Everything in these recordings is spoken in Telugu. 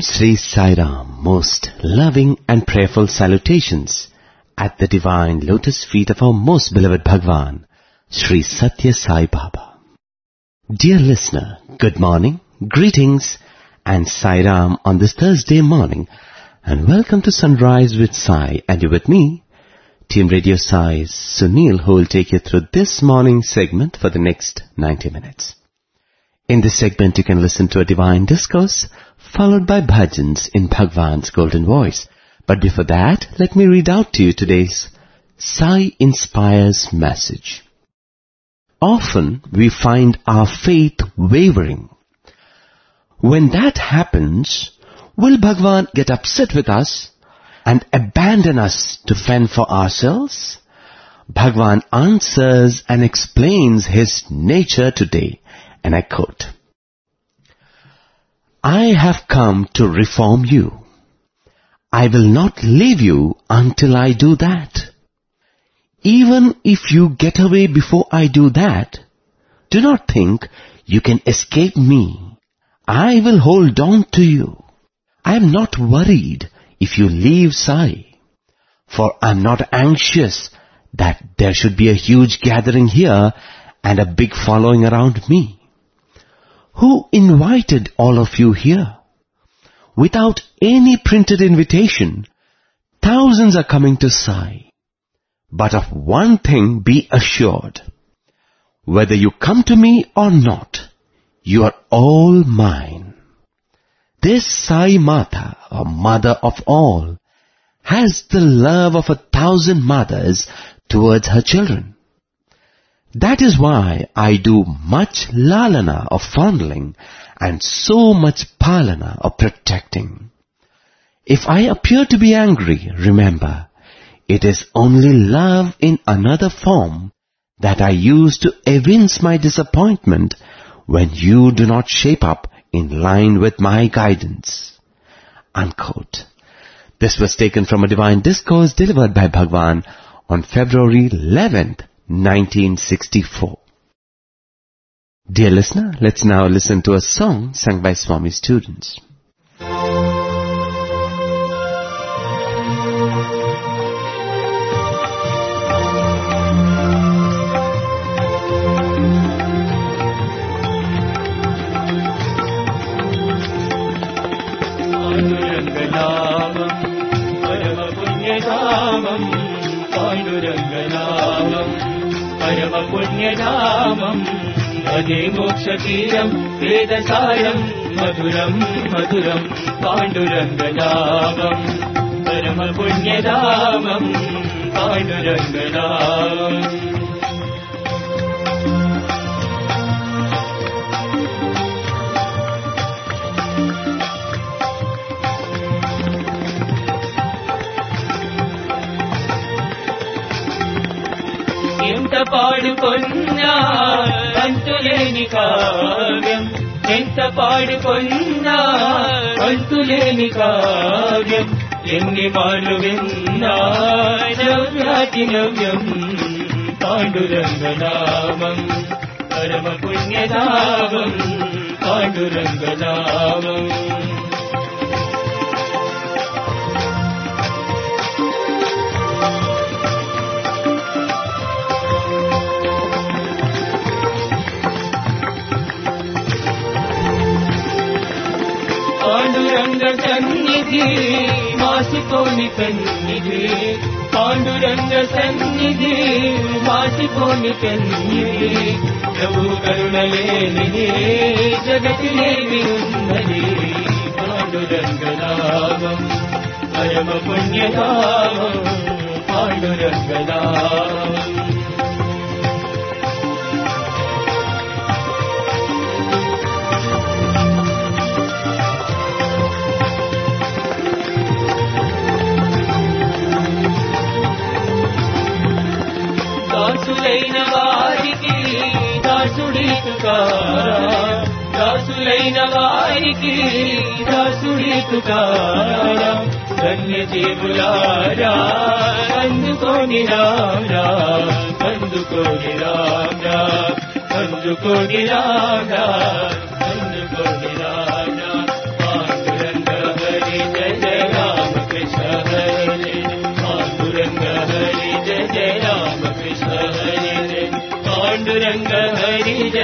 Sri Sai Ram, most loving and prayerful salutations at the divine lotus feet of our most beloved Bhagwan, Sri Satya Sai Baba. Dear listener, good morning, greetings and Sai Ram on this Thursday morning, and welcome to Sunrise with Sai, and you're with me, Team Radio Sai's Sunil, who will take you through this morning segment for the next 90 minutes. In this segment, you can listen to a divine discourse, followed by bhajans in Bhagwan's golden voice. But before that, let me read out to you today's Sai Inspires message. Often we find our faith wavering. When that happens, will Bhagwan get upset with us and abandon us to fend for ourselves? Bhagwan answers and explains his nature today, and I quote, I have come to reform you. I will not leave you until I do that. Even if you get away before I do that, do not think you can escape me. I will hold on to you. I am not worried if you leave Sai, for I am not anxious that there should be a huge gathering here and a big following around me. Who invited all of you here? Without any printed invitation, thousands are coming to Sai. But of one thing be assured, whether you come to me or not, you are all mine. This Sai Mata, or mother of all, has the love of 1,000 mothers towards her children. That is why I do much lalana of fondling and so much palana of protecting. If I appear to be angry, remember, it is only love in another form that I use to evince my disappointment when you do not shape up in line with my guidance. Unquote. This was taken from a divine discourse delivered by Bhagwan on February 11th, 1964. Dear listener, let's now listen to a song sung by Swami students. Ade mokshakiram vedasayam madhuram madhuram Panduranganamam Parama punyadamam Panduranganamam ఎంత పాడుకొన్నా అంతులేని కావ్యం ఎంత పాడుకొన్నా అంతులేని కావ్యం ఎన్ని మార్లు విన్నా నవ్యాతి నవ్యం పాండురంగనామం పరమ పుణ్యనామం పాండురంగనామం పాండురంగ సన్నిధి మాసిపోని కన్నిధి పాండురంగ సన్నిధి మాసిపోని కన్నిధి ప్రభు కరుణలేనిది జగతిలేమి ఉన్నది పాండురంగనామం పరమ పుణ్యనామం పాండురంగనామం దాసులైన వారికి దాసుడి తుకారా ధన్య జీవులారా అందుకోని రారా అందుకోని రారా అందుకోని రారా అందుకోని రారా పాండురంగ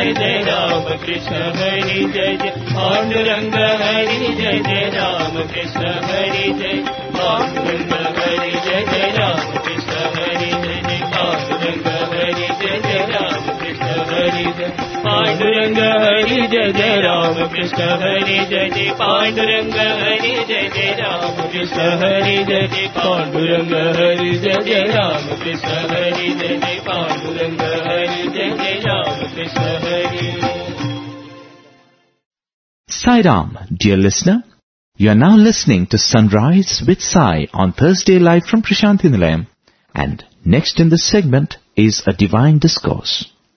जय जय राम कृष्ण हरि जय जय पांडुरंग हरि जय जय राम कृष्ण हरि जय पांडुरंग हरि जय जय राम कृष्ण हरि जय जय पांडुरंग हरि जय जय राम कृष्ण हरि जय पांडुरंग हरि जय जय राम कृष्ण हरि जय जय पांडुरंग हरि जय जय राम कृष्ण हरि जय जय पांडुरंग हरि जय जय राम कृष्ण हरि जय जय पांडुरंग हरि जय जय Ram Krishna Hari. Sai Ram, dear listener, you are now listening to Sunrise with Sai on Thursday live from Prashanthi Nilayam, and next in this segment is a divine discourse.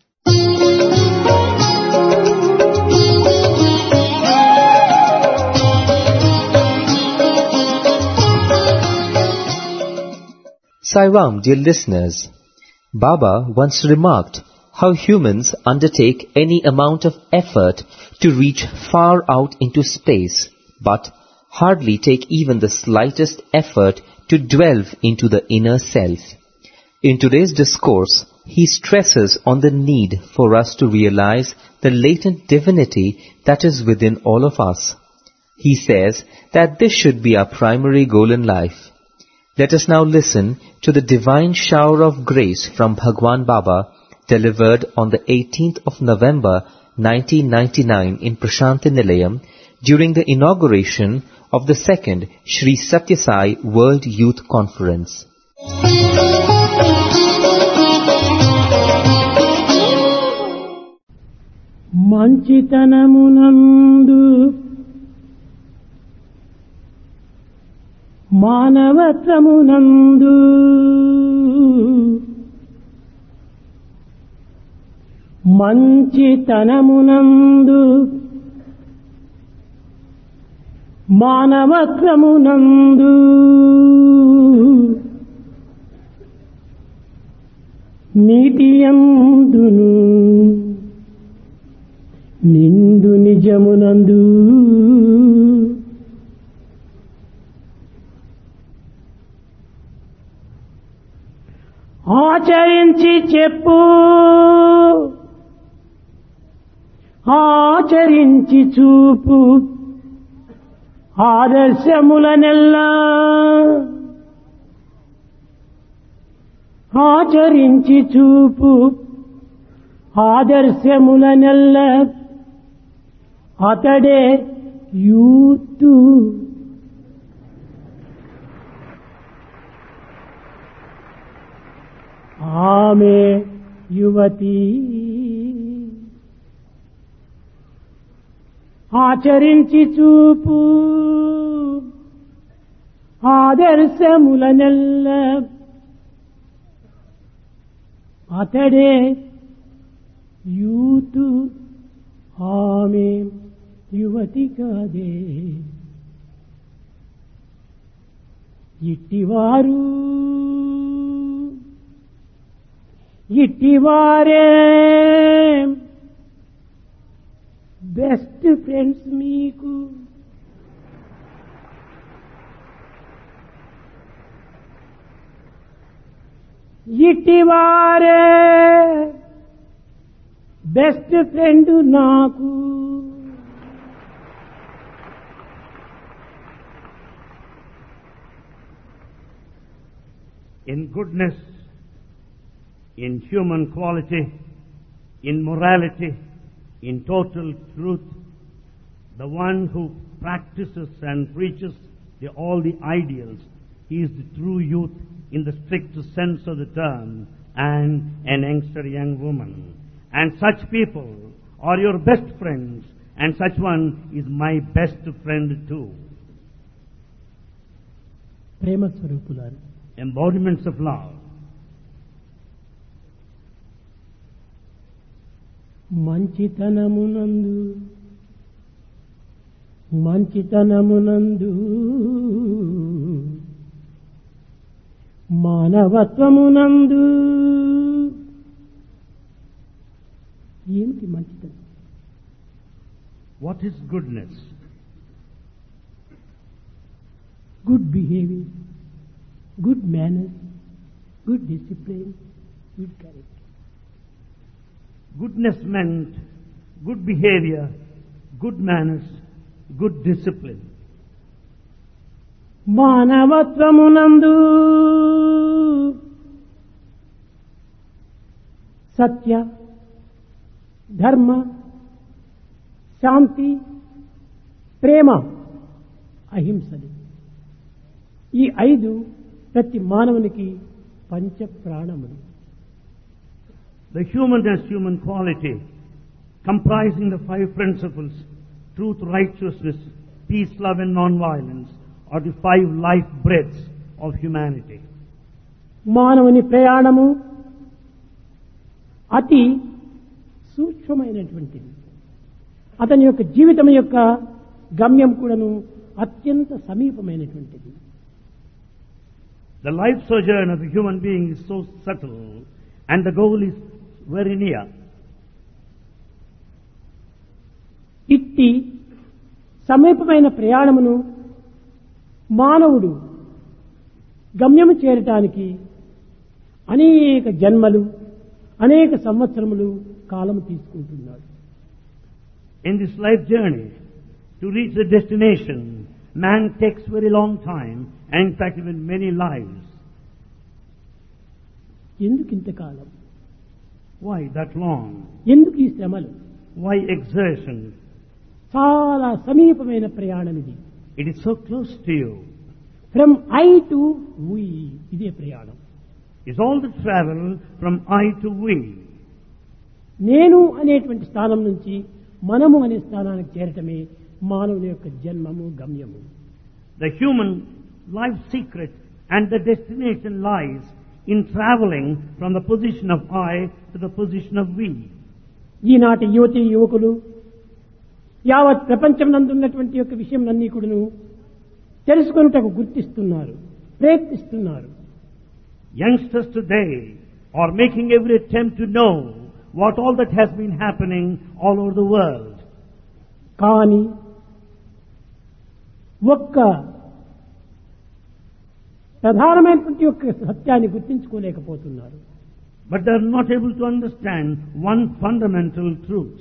Sai Ram, dear listeners, Baba once remarked how humans undertake any amount of effort to reach far out into space, but hardly take even the slightest effort to delve into the inner self. In today's discourse, he stresses on the need for us to realize the latent divinity that is within all of us. He says that this should be our primary goal in life. Let us now listen to the divine shower of grace from Bhagwan Baba delivered on the 18th of November 1999 in Prashanthi Nilayam during the inauguration of the second Sri Satya Sai World Youth Conference. మంచితనమునందు మానవత్వమునందు మంచితనమునందు మానవత్వమునందు నీతియందును నిండు నిజమునందు ఆచరించి చెప్పు ఆచరించి చూపు ఆదర్శములనెల్లా ఆచరించి చూపు ఆదర్శములనెల్ల అతడే యూతు. ఆమె యువతి. ఆచరించి చూపు ఆదర్శములనెల్ల అతడే యూతు. ఆమె యువతి కాదే. ఇట్టివారే బెస్ట్ ఫ్రెండ్స్ మీకు. ఇట్టివారే బెస్ట్ ఫ్రెండ్ నాకు. In goodness, in human quality, in morality, in total truth, the one who practices and preaches all the ideals, he is the true youth in the strict sense of the term, and an youngster young woman. And such people are your best friends, and such one is my best friend too. ప్రేమ స్వరూపులారు, embodiments of love. మంచితనమునందు మంచితనమునందు మానవత్వమునందు. ఏమిటి మంచితనం? What is goodness? Good behavior, good manners, good discipline, good character. Goodness meant good behavior, good manners, good discipline. మానవత్వమునందు సత్య, ధర్మ, శాంతి, ప్రేమ, అహింసలు ఈ 5 ప్రతి మానవునికి పంచ ప్రాణములు. The human quality, comprising the 5 principles, truth, righteousness, peace, love and non-violence, are the 5 life breaths of humanity. మానవుని ప్రయాణము అతి సూక్ష్మమైనటువంటిది. అతని యొక్క జీవితం యొక్క గమ్యం కూడాను అత్యంత సమీపమైనటువంటిది. The life sojourn of a human being is so subtle and the goal is very near. ఇట్టి సమీపమైన ప్రయాణమును మానవుడు గమ్యము చేరటానికి అనేక జన్మలు, అనేక సంవత్సరములు కాలము తీసుకుంటున్నాడు. In this life journey, to reach the destination, man takes very long time, and in fact even many lives. ఎందుకు ఇంతకాలం? Why that long? ఎందుకు ఈ శ్రమలు? Why exertion? చాలా సమీపమైన ప్రయాణం ఇది. It is so close to you. From I to we, ఇదే ప్రయాణం. It's all the travel from I to we. నేను అనేటువంటి స్థానం నుంచి మనము అనే స్థానానికి చేరటమే మానవుని యొక్క జన్మము, గమ్యము. The human life secret and the destination lies in traveling from the position of I to the position of we. ఈనాటి యువతి యువకులు యావత్ ప్రపంచం నందున్నటువంటి యొక్క విషయం అన్నీ కూడాను తెలుసుకొనుటకు గుర్తిస్తున్నారు, ప్రయత్నిస్తున్నారు. Youngsters today are making every attempt to know what all that has been happening all over the world. కానీ ఒక్క ప్రధానమైనటువంటి యొక్క సత్యాన్ని గుర్తించుకోలేకపోతున్నారు. But they are not able to understand one fundamental truth.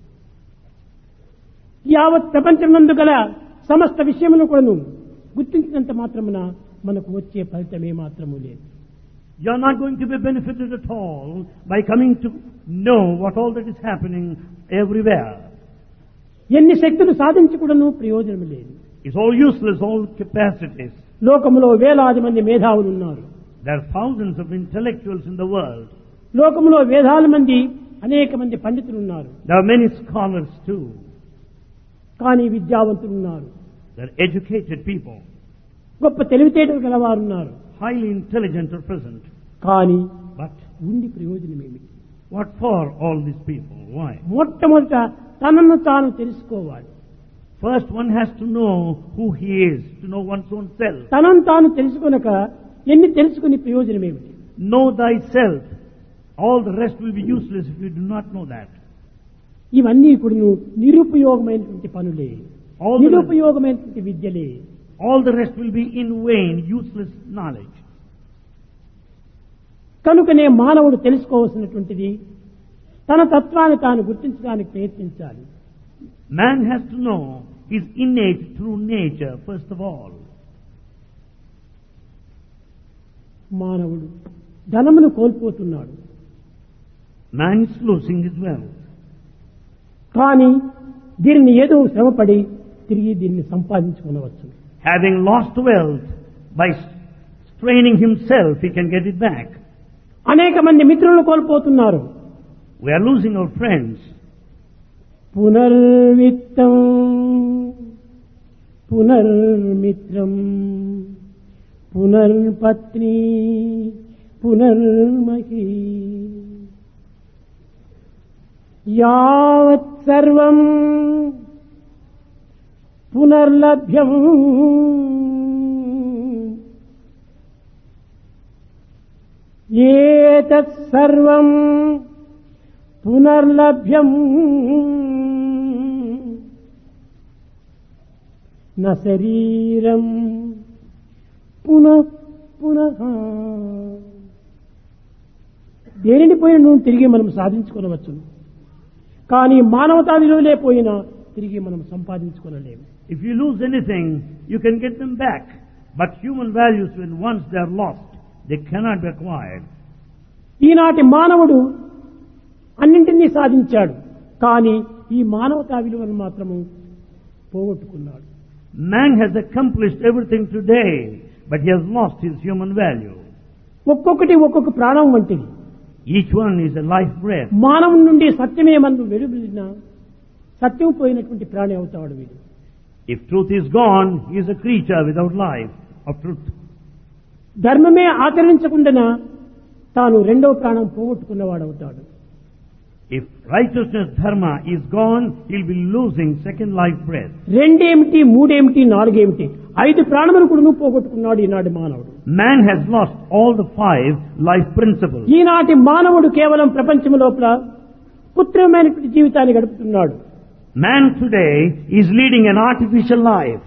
యావత్ ప్రపంచం నందు గల సమస్త విషయమును కూడాను గుర్తించినంత మాత్రమున మనకు వచ్చే ఫలితమే మాత్రము లేదు. You are not going to be benefited at all by coming to know what all that is happening everywhere. ఎన్ని శక్తులు సాధించి కూడాను ప్రయోజనం లేదు. It's all useless, all capacities. లోకములో వేలాది మంది మేధావులు ఉన్నారు. There are thousands of intellectuals in the world. లోకములో వేలాది మంది, అనేక మంది పండితులు ఉన్నారు. There are many scholars too. కానీ విద్యావంతులు ఉన్నారు. There are educated people. గొప్ప తెలివితేటలు గలవారు ఉన్నారు. Highly intelligent are present. కానీ But ఉండి ప్రయోజనం ఏమిటి? what for all these people? Why? మొట్టమొదట తనను తాను తెలుసుకోవాలి. First one has to know who he is, to know one's own self. తనను తాను తెలుసుకొనక ఎన్ని తెలుసుకుని ప్రయోజనం ఏమిటి? Know thyself. All the rest will be useless if you do not know that. ఇవన్నీ కూడా నిరుపయోగమైనటువంటి పనులే, All the, నిరుపయోగమైనటువంటి విద్యలే. all the rest will be in vain, useless knowledge. కనుకనే మానవుడు తెలుసుకోవాల్సినటువంటిది తన తత్వాన్ని తాను గుర్తించడానికి ప్రయత్నించాలి. Man has to know his innate true nature first of all. మానవుడు ధనమును కోల్పోతున్నాడు. Man is losing his wealth. కానీ దీనిని ఏదో శ్రమపడి తిరిగి దీన్ని సంపాదించుకోవచ్చు. Having lost wealth, by straining himself, he can get it back. అనేక మంది మిత్రులను కోల్పోతున్నారు. We are losing our friends. పునర్విత్తం పునర్మిత్రం పునర్పత్ని పునర్మహీ యావత్ సర్వం పునర్లభ్యం ఏతత్ సర్వం పునర్లభ్యం న శరీరం పునః పునః. దేనిని పోయిన నువ్వు తిరిగి మనం సాధించుకోవచ్చు, కానీ మానవతా విలువలే పోయినా తిరిగి మనం సంపాదించుకోలేము. If you lose anything, you can get them back. But human values, when once they are lost, they cannot be acquired. ఈనాటి మానవుడు అన్నింటినీ సాధించాడు, కానీ ఈ మానవతా విలువను మాత్రము పోగొట్టుకున్నాడు. Man has accomplished everything today, but he has lost his human value. ఒక్కొక్కటి ఒక్కొక్క ప్రాణం వంటిది. Each one is a life breath. మానవుని నుండి సత్యమే మనం వెలువడినా సత్యం పోయినటువంటి ప్రాణి అవుతాడు వీడు. If truth is gone, he is a creature without life of truth. ధర్మమే ఆచరించకుండా తాను రెండవ ప్రాణం పోగొట్టుకున్నవాడు అవుతాడు. If righteousness, dharma, is gone, he'll be losing second life breath. రెండేమిటి, మూడేమిటి, నాలుగేమిటి, 5 ప్రాణములు కూడా పోగొట్టుకున్నాడు ఈనాటి మానవుడు. Man has lost all the 5 life principles. ఈనాటి మానవుడు కేవలం ప్రపంచం లోపల కృత్రిమమైనటువంటి జీవితాన్ని గడుపుతున్నాడు. Man today is leading an artificial life.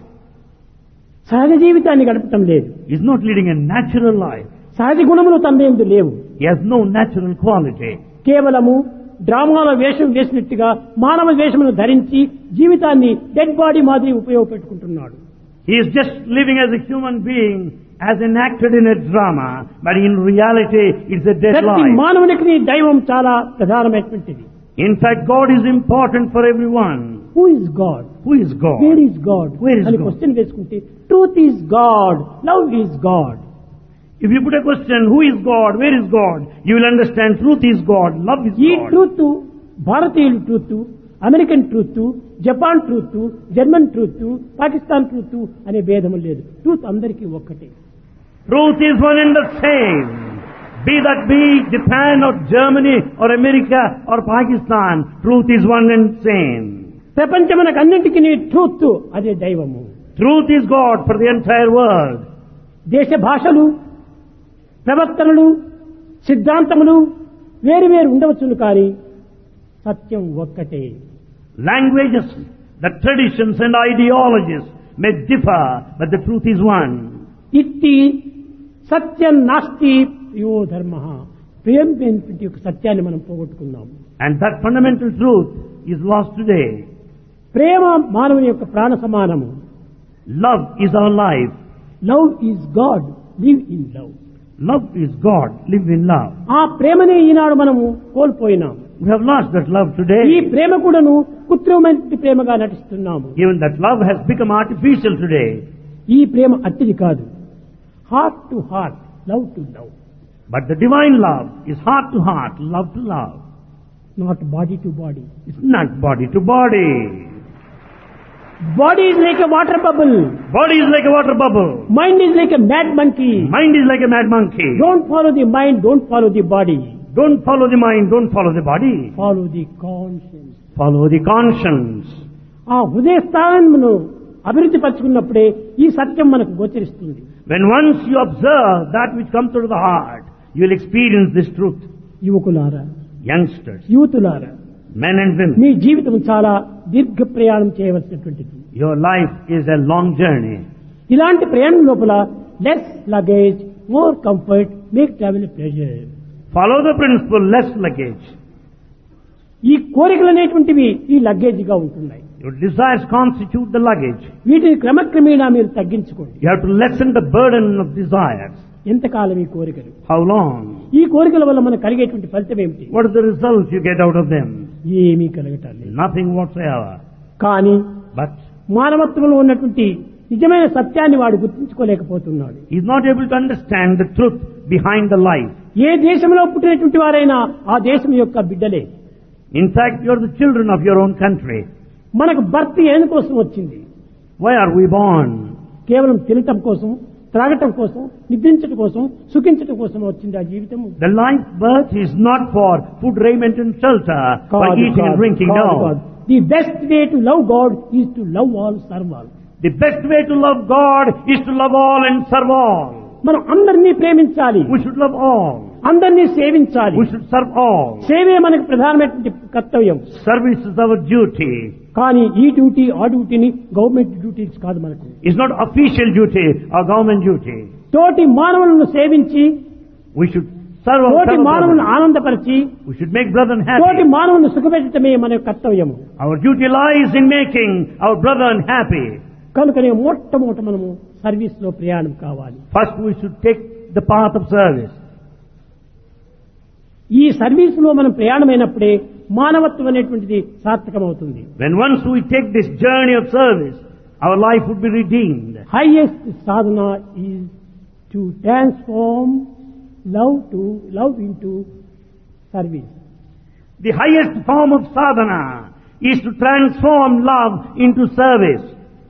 సహజ జీవితాన్ని గడపటం లేదు. He is not leading a natural life. సహజ గుణములు తనయందు లేవు. He has no natural quality. కేవలము డ్రామాల వేషం వేసినట్టుగా మానవ వేషమును ధరించి జీవితాన్ని డెడ్ బాడీ మాదిరి ఉపయోగపెట్టుకుంటున్నాడు. He is just living as a human being, as enacted in a drama, but in reality it's a dead ప్రతి life. మానవునికి దైవం చాలా ప్రధానమైనటువంటిది. In fact, God is important for everyone. Who is God? Who is God? Where is God? Where is అని God? క్వశ్చన్ వేసుకుంటే truth is God, love is God. If you put a question, who is God, where is God, you will understand truth is God, love is ఈ God. ట్రూత్ భారతీయుల truth, American truth, Japan truth, German truth, Pakistan truth అనే భేదం లేదు. ట్రూత్ అందరికీ ఒక్కటే. Truth is one and the same. Be that be Japan or Germany or America or Pakistan, truth is one and same. ప్రపంచమునకు అన్నింటికి ట్రూత్ అదే దైవము. Truth is God for the entire world. దేశ భాషలు, ప్రవర్తనలు, సిద్ధాంతములు వేరు వేరు ఉండవచ్చును, కానీ సత్యం ఒక్కటే. Languages, the traditions and ideologies may differ, but the truth is one. ఇట్టి సత్యం నాస్తి యో ధర్మ, ప్రేమ యొక్క సత్యాన్ని మనం పోగొట్టుకున్నాం. And that fundamental truth is lost today. ప్రేమ మానవుని యొక్క ప్రాణ సమానము. Love is our life. Love is God, live in love. Love is God, live in love. ఆ ప్రేమనే ఈనాడు మనము కోల్పోయినాం. We have lost that love ఈ today. ప్రేమ కూడాను కృత్రిమమైన ప్రేమగా నటిస్తున్నాము. Even that love has become artificial today. ఈ ప్రేమ అట్టిది కాదు. Heart to heart, love to love. But the divine love is heart to heart, love to love. Not body to body. It's not body to body. Body is like a water bubble. Body is like a water bubble. Mind is like a mad monkey. Mind is like a mad monkey. Don't follow the mind, don't follow the body. Don't follow the mind, don't follow the body. Follow the conscience. Follow the conscience. ఆ హృదయ స్థానమును అభివృద్ధి పరుచుకున్నప్పుడే ఈ సత్యం మనకు గోచరిస్తుంది. When once you observe that which comes out of the heart, you will experience this truth. యువకులారా, Youngsters, యూతులారా, men and women, మీ జీవితం చాలా దీర్ఘ ప్రయాణం చేయవలసినటువంటిది. your life is a long journey. ఇలాంటి ప్రయాణం లోపల less luggage, more comfort, make travel pleasure. Follow the principle, less luggage. ఈ కోరికలు అనేటువంటివి ఈ లగేజ్గా ఉంటున్నాయి. Your desires constitute the luggage. వీటిని క్రమక్రమేణా మీరు తగ్గించుకోండి. You have to lessen the burden of desires. ఎంతకాలం ఈ కోరికలు? How long? ఈ కోరికల వల్ల మనకు కలిగేటువంటి ఫలితం ఏమిటి? What is the result you get out of them? ఏమీ కలగటం లేదు. Nothing whatsoever. కానీ But మానవత్వంలో ఉన్నటువంటి నిజమైన సత్యాన్ని వాడు గుర్తించుకోలేకపోతున్నాడు. he is not able to understand the truth behind the life. ఏ దేశంలో పుట్టినటువంటి వారైనా ఆ దేశం యొక్క బిడ్డలే. In fact, you are the children of your own country. మనకు బర్త్ ఎందుకోసం వచ్చింది? Why are we born? కేవలం తినటం కోసం, త్రాగటం కోసం, నిద్రించడం కోసం, సుఖించడం కోసం వచ్చింది ఆ జీవితము. The life birth is not for food, raiment and shelter, for eating and drinking. No. The best way to love God is to love all, serve all. The best way to love God is to love all and serve all. మనం అందరినీ ప్రేమించాలి, We should love all. అందరినీ సేవించాలి. We should serve all. సేవే మనకు ప్రధానమైనటువంటి కర్తవ్యం. Service is our duty. కానీ ఈ డ్యూటీ ఆ డ్యూటీని గవర్నమెంట్ డ్యూటీస్ కాదు మనకు. It's not official duty or government duty. తోటి మానవులను సేవించి We should Serve our తోటి fellow మానవులను brothers. ఆనందపరిచి We should make brethren తోటి happy. మానవులను సుఖపెట్టడమే మన యొక్క కర్తవ్యము. Our duty lies in making our brethren happy. కనుకనే మొట్టమొదట మనము సర్వీస్ లో ప్రయాణం కావాలి. First we should take the path of service. ఈ సర్వీస్ లో మనం ప్రయాణమైనప్పుడే మానవత్వం అనేటువంటిది సార్థకమవుతుంది. When once we take this journey of service, our life would be redeemed. Highest sadhana is to transform love into service. The highest form of sadhana is to transform love into service.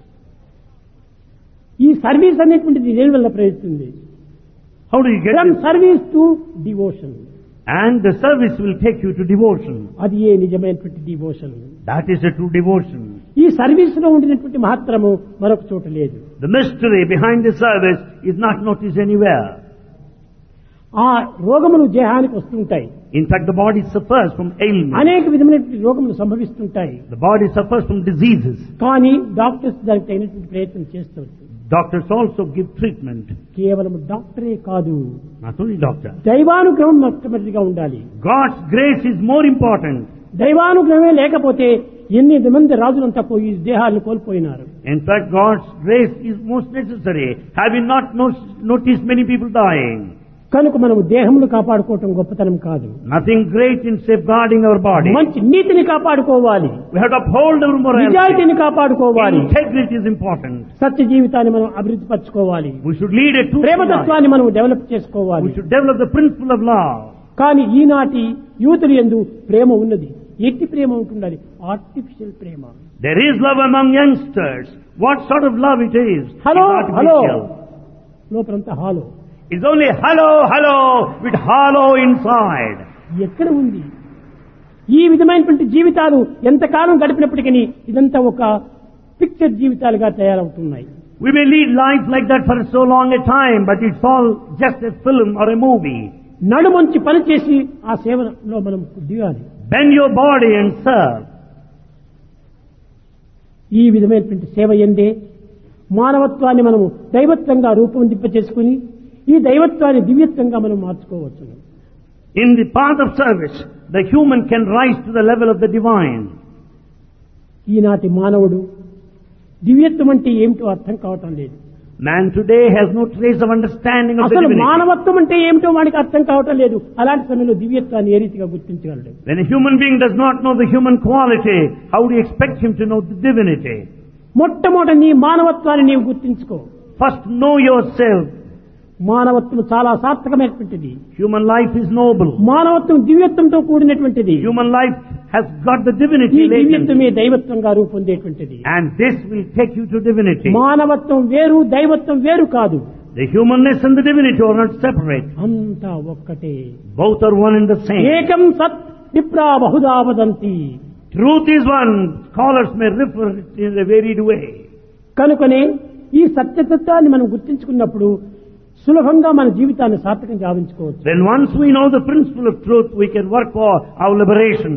ఈ సర్వీస్ అనేటువంటిది దేని వల్ల ప్రయత్నిస్తుంది? How do you get from it? Service to devotion. And the service will take you to devotion. అది ఏ నిజమైనటువంటి devotion. That is a true devotion. ఈ సర్వీస్ లో ఉండినటువంటి మహత్తరము మరొక చోట లేదు. The mystery behind the service is not noticed anywhere. ఆ రోగములు దేహానికి వస్తుంటాయి. In fact, the body suffers from ailments. అనేక విధమైనటువంటి రోగములు సంభవిస్తుంటాయి. The body suffers from diseases. కానీ డాక్టర్స్ దానికి తగినటువంటి ప్రయత్నం చేస్తారు. Doctors also give treatment. కేవలం డాక్టరే కాదు, Not only doctor. దైవానుగ్రహం మొట్టమొదటిగా ఉండాలి. God's grace is more important. దైవానుగ్రహమే లేకపోతే ఎన్ని మంది రాజులంతా పోయి దేహాలను కోల్పోయినారు. In fact, God's grace is most necessary. Have you not noticed many people dying? కనుక మనము దేహమును కాపాడుకోవటం గొప్పతనం కాదు. Nothing great in safeguarding our body. మంచి నీతిని కాపాడుకోవాలి, We have to uphold our morality. నిజాయితీని కాపాడుకోవాలి, Integrity is important. సత్య జీవితాన్ని మనం అభివృద్ధి పరచుకోవాలి, We should lead a truthful life. ప్రేమతత్వాన్ని మనం డెవలప్ చేసుకోవాలి. We should develop the principle of love. కానీ ఈనాటి యూతులు యందు ప్రేమ ఉన్నది. ఎట్టి ప్రేమ ఉంటుండాలి? ఆర్టిఫిషియల్ ప్రేమ. There is love among youngsters. What sort of love it is? Hello It's hello, artificial. లోపలంతా hollow. It's only hello, hello with hollow inside. ఎక్కడ ఉంది ఈ విధమైనటువంటి జీవితాలు? ఎంతకాలం గడిపినప్పటికీ ఇదంతా ఒక పిక్చర్ జీవితాలుగా తయారవుతున్నాయి. We may lead life like that for so long a time, but it's all just a film or a movie. నడుమంచి పనిచేసి ఆ సేవలో మనం దిగాలి. Bend your body and serve. ఈ విధమైనటువంటి సేవ ఎందే మానవత్వాన్ని మనము దైవత్వంగా రూపొందింపచేసుకుని ఈ దైవత్వాన్ని దివ్యత్వంగా మనం మార్చుకోవచ్చు. In the path of service, the human can rise to the level of the divine. ఈనాటి మానవుడు దివ్యత్వం అంటే ఏమిటో అర్థం కావటం లేదు. Man today has no trace of understanding of the అసలు divinity. మానవత్వం అంటే ఏమిటో వాడికి అర్థం కావటం లేదు. అలాంటి సమయంలో దివ్యత్వాన్ని ఏ రీతిగా గుర్తించగలడు? When a human being does not know the human quality, how do you expect him to know the divinity? మొట్టమొదటి నీ మానవత్వాన్ని నీవు గుర్తించుకో. First know yourself. మానవత్వం చాలా సార్థకమైనటువంటిది. Human life is noble. మానవత్వం దివ్యత్వంతో కూడినటువంటిది. Human life has got the ఈ divinity latent. దివ్యత్వమే దైవత్వంగా రూపొందేటువంటిది. And this will take you to divinity. మానవత్వం వేరు, దైవత్వం వేరు కాదు. The humanness and the divinity are not separate. అంతా ఒక్కటే. Both are one and the same. ఏకం సత్ విప్రా Bahuda వదంతి. Truth is one. Scholars may refer it in a varied way. కనుకనే ఈ సత్యతత్వాన్ని మనం గుర్తించుకున్నప్పుడు సులభంగా మన జీవితాన్ని సార్థకం గావించుకోవచ్చు. Then once we know the principle of truth, we can work for our liberation.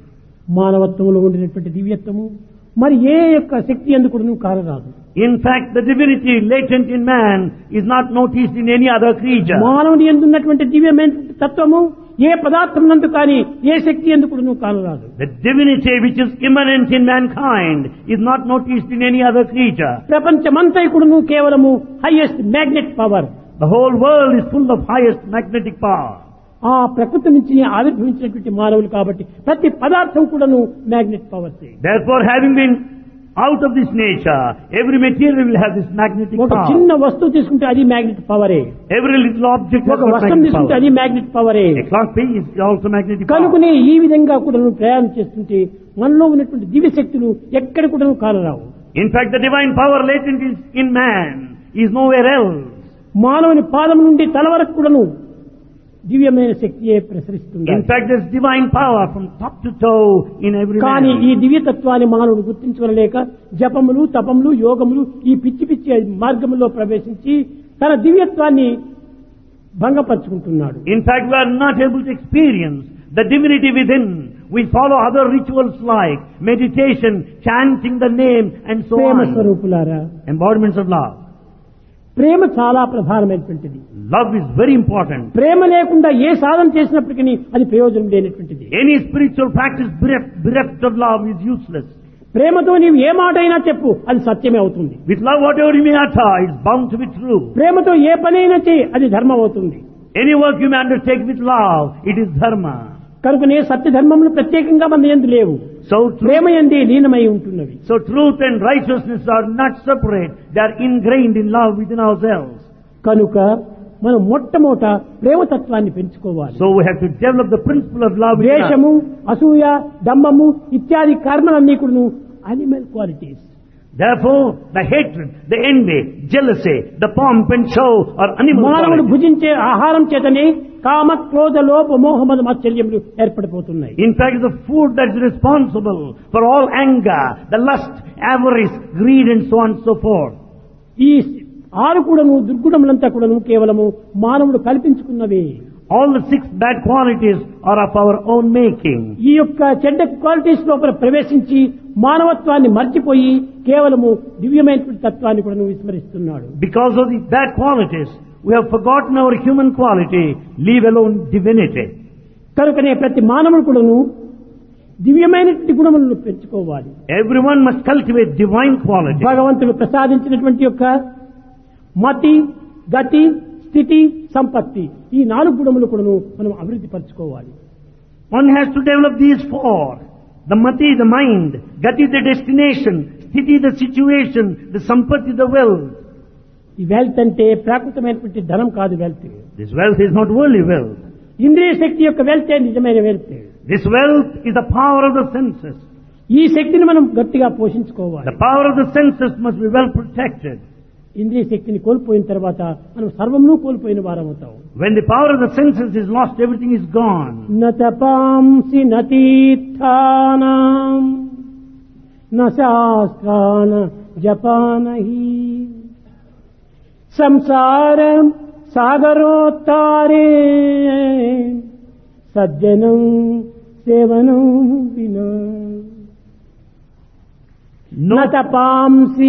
మానవత్వంలో ఉండినటువంటి దివ్యత్వము మరి ఏ యొక్క శక్తి ఎందుకు కానరాదు. In fact, the divinity latent in man is not noticed in any other creature. మానవుని ఎందున్నటువంటి దివ్యమైన తత్వము ఏ పదార్థం నందు కానీ ఏ శక్తి ఎందుకు కానరాదు. The divinity which is immanent in mankind is not noticed in any other creature. ప్రపంచమంతైకుడును కేవలము highest magnet power. The whole world is full of highest magnetic power. ఆ ప్రకృతి నుంచి ఆవిర్భవించినటువంటి మానవులు కాబట్టి ప్రతి పదార్థం కూడాను magnet powers. Therefore, having been out of this nature, every material will have this magnetic ఒక power. చిన్న వస్తువు తీసుకుంటే అది మ్యాగ్నెట్ పవరే. Every little object has ఒక got వస్త్రం magnetic తీసుకుంటే power. అది మ్యాగ్నెట్ పవరే. A clock piece is also magnetic power. కనుకనే ఈ విధంగా కూడా ప్రయాణం చేస్తుంటే మనలో ఉన్నటువంటి దివ్య శక్తులు ఎక్కడ కూడా కానరావు. In fact, the divine power latent in man is nowhere else. మానవుని పాదం నుండి తల వరకు కూడాను దివ్యమైన శక్తియే ప్రసరిస్తుంది. In fact, there's divine power from top to toe in every కానీ man. ఈ దివ్యతత్వాన్ని మానవుడు గుర్తించుకోలేక జపములు, తపములు, యోగములు ఈ పిచ్చి పిచ్చి మార్గములో ప్రవేశించి తన దివ్యత్వాన్ని భంగపరుచుకుంటున్నాడు. In fact, we are not able to experience the divinity within. We follow other rituals like meditation, chanting the name and so Prema on. స్వరూపులారా, Embodiments of love. ప్రేమ చాలా ప్రధానమైనటువంటిది. Love is very important. ప్రేమ లేకుండా ఏ సాధన చేసినప్పటికీ అది ప్రయోజనం లేనటువంటిది. Any spiritual practice bereft of love is useless. ప్రేమతో నీవు ఏ మాట అయినా చెప్పు, అది సత్యమే అవుతుంది. With love, whatever you may utter is bound to be true. ప్రేమతో ఏ పనైనా చేయి, అది ధర్మం అవుతుంది. Any work you may undertake with love, it is dharma. కనుకనే సత్య ధర్మములు ప్రత్యేకంగా మన యందు లేవు, So ప్రేమ యందే లీనమై ఉంటున్నవి. So truth and righteousness are not separate. They are ingrained in love within ourselves. కనుక మనం మొట్టమొదట ప్రేమతత్వాన్ని పెంచుకోవాలి. So we have to develop the principle of love within us. ద్వేషము, అసూయ, దంభము ఇత్యాది కర్మలన్నీ కూడా animal qualities. Therefore, the hatred, the envy, jealousy, the pomp and show are animal మానవుడు qualities. భుజించే ఆహారం చేతనే కామ, క్రోధ, లోభ, మోహమద మాత్సర్యములు ఏర్పడిపోతున్నాయి. In fact, the food that is responsible for all anger, the lust, avarice, greed and so on and so forth. ఈ ఆరు కూడాను దుర్గుణములంతా కూడాను కేవలము మానవుడు కల్పించుకున్నవే. All the 6 bad qualities are of our own making. ఈ యొక్క చెడ్డ క్వాలిటీస్ లోపల ప్రవేశించి మానవత్వాన్ని మర్చిపోయి కేవలము దివ్యమైనటువంటి తత్వాన్ని కూడా విస్మరిస్తున్నాడు. Because of the bad qualities, we have forgotten our human quality, leave alone divinity. కనుకనే ప్రతి మానవుడు కూడాను దివ్యమైనటువంటి గుణములను పెంచుకోవాలి. Everyone must cultivate divine quality. భగవంతుడు ప్రసాదించినటువంటి యొక్క మతి, గతి, స్థితి, సంపత్తి ఈ 4 గుణములు కూడాను మనం అభివృద్ధి పరచుకోవాలి. One has to develop these 4. The mati, the mind, gati, the destination, sthiti, the situation, the sampati, the wealth. ఈ వెల్త్ అంటే ప్రాకృతమైనటువంటి ధనం కాదు wealth. This wealth is not worldly wealth. ఇంద్రియ శక్తి యొక్క వెల్తే నిజమైన wealth. This wealth is the power of the senses. ఈ శక్తిని మనం గట్టిగా పోషించుకోవాలి. The power of the senses must be well protected. ఇంద్రియ శక్తిని కోల్పోయిన తర్వాత మనం సర్వమును కోల్పోయిన వారం అవుతాం. When the power of the senses is lost, everything is gone. నతపాంసి నతీర్థానాం నశాస్త్రాన జపానహి సంసారం సాగరోత్తారే సజ్జనం సేవనం వినా నతపాంసి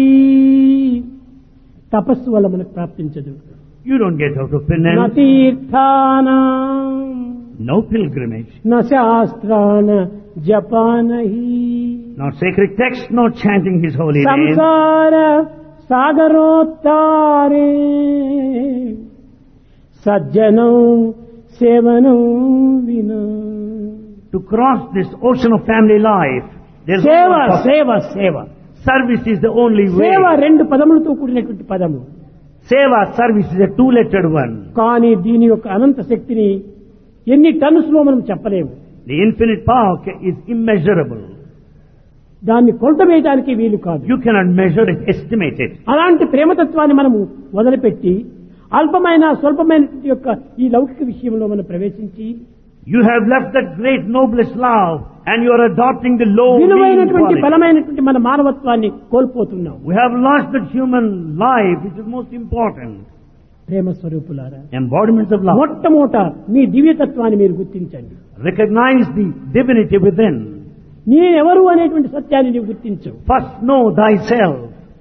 తపస్సు వల్ల మనకు ప్రాప్తించదు. You don't get out of penance. నతీర్థానాం No pilgrimage. నశాస్త్రాన జపానహి Not sacred text, not chanting His holy name. సంసార సాగరోత్తారే సజ్జనం సేవనం వినా. To cross this ocean of family life, there's సేవ no సేవ సేవ service is the only way. సేవ 2 పదములతో కూడినటువంటి పదము. Seva, service is a 2-lettered one. కానీ దీని యొక్క అనంత శక్తిని ఎన్ని టన్స్ లో మనం చెప్పలేము. The infinite power is immeasurable. దాన్ని కొలత వేయడానికి వీలు కాదు. You cannot measure it, estimate it. అలాంటి ప్రేమతత్వాన్ని మనము వదిలిపెట్టి అల్పమైన స్వల్పమైన యొక్క ఈ లౌకిక విషయంలో మనం ప్రవేశించి You have left that great noblest love and you are adopting the low mean విలువైనటువంటి quality. బలమైనటువంటి మన మానవత్వాన్ని కోల్పోతున్నాం. We have lost that human life which is most important. ప్రేమ స్వరూపులారా, Embodiments of love. మొట్టమొదట మీ దివ్యతత్వాన్ని మీరు గుర్తించండి. Recognize the divinity within. నేనెవరు అనేటువంటి సత్యాన్ని నీవు గుర్తించు. First know thyself.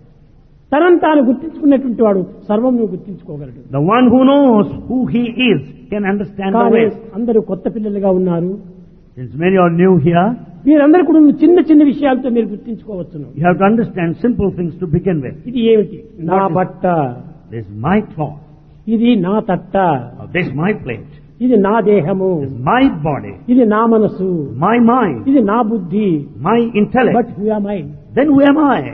తనను తాను గుర్తించుకున్నటువంటి వాడు సర్వం నువ్వు గుర్తించుకోగలడు. The one who knows who he is can understand the కానీ rest. అందరూ కొత్త పిల్లలుగా ఉన్నారు. Since many are new here, మీరందరూ కూడా చిన్న చిన్న విషయాలతో మీరు గుర్తించుకోవచ్చును. you have to understand simple things to begin with. ఇది ఏమిటి? నా బట్ట, This is my cloth. ఇది నా తట్ట, This is my plate. ఇది నా దేహము, This is my body. ఇది నా మనసు, My mind. ఇది నా బుద్ధి. My intellect. But who am I? Then who am I?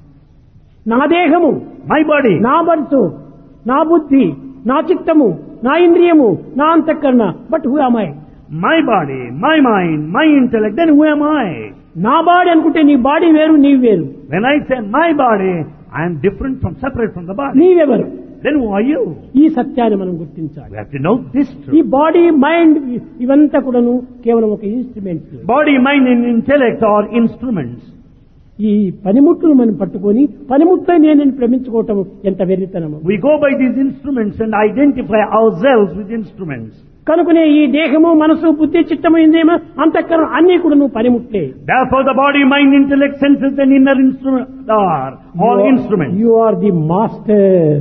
నా దేహము, My body. నా మనసు, నా బుద్ధి, నా చిత్తము, నా ఇంద్రియము, నా అంతఃకరణ. But who am I? My body, my mind, my intellect. Then who am I? నా బాడీ అనుకుంటే నీ బాడీ వేరు, నీవు వేరు. When I say my body, I am different from, separate from the body. నీవెవరు? Then who are you? ఈ సత్యాన్ని మనం గుర్తించాలి. We have to know this ఈ truth. బాడీ, మైండ్ ఇవంతా కూడాను కేవలం ఒక instrument. Body, mind and intellect are instruments. ఈ పనిముట్టును మనం పట్టుకొని పనిముట్టే నేను ప్రేమించుకోవటం ఎంత వెర్రితనము. We go by these instruments and identify ourselves with instruments. కనుకనే ఈ దేహము, మనసు, బుద్ధి, చిత్తము, ఇంద్రియము, అంతఃకరణ అన్ని కూడా నువ్వు పనిముట్లే. Therefore the body, mind, intellect, senses and inner instrument are all instruments. You are the master.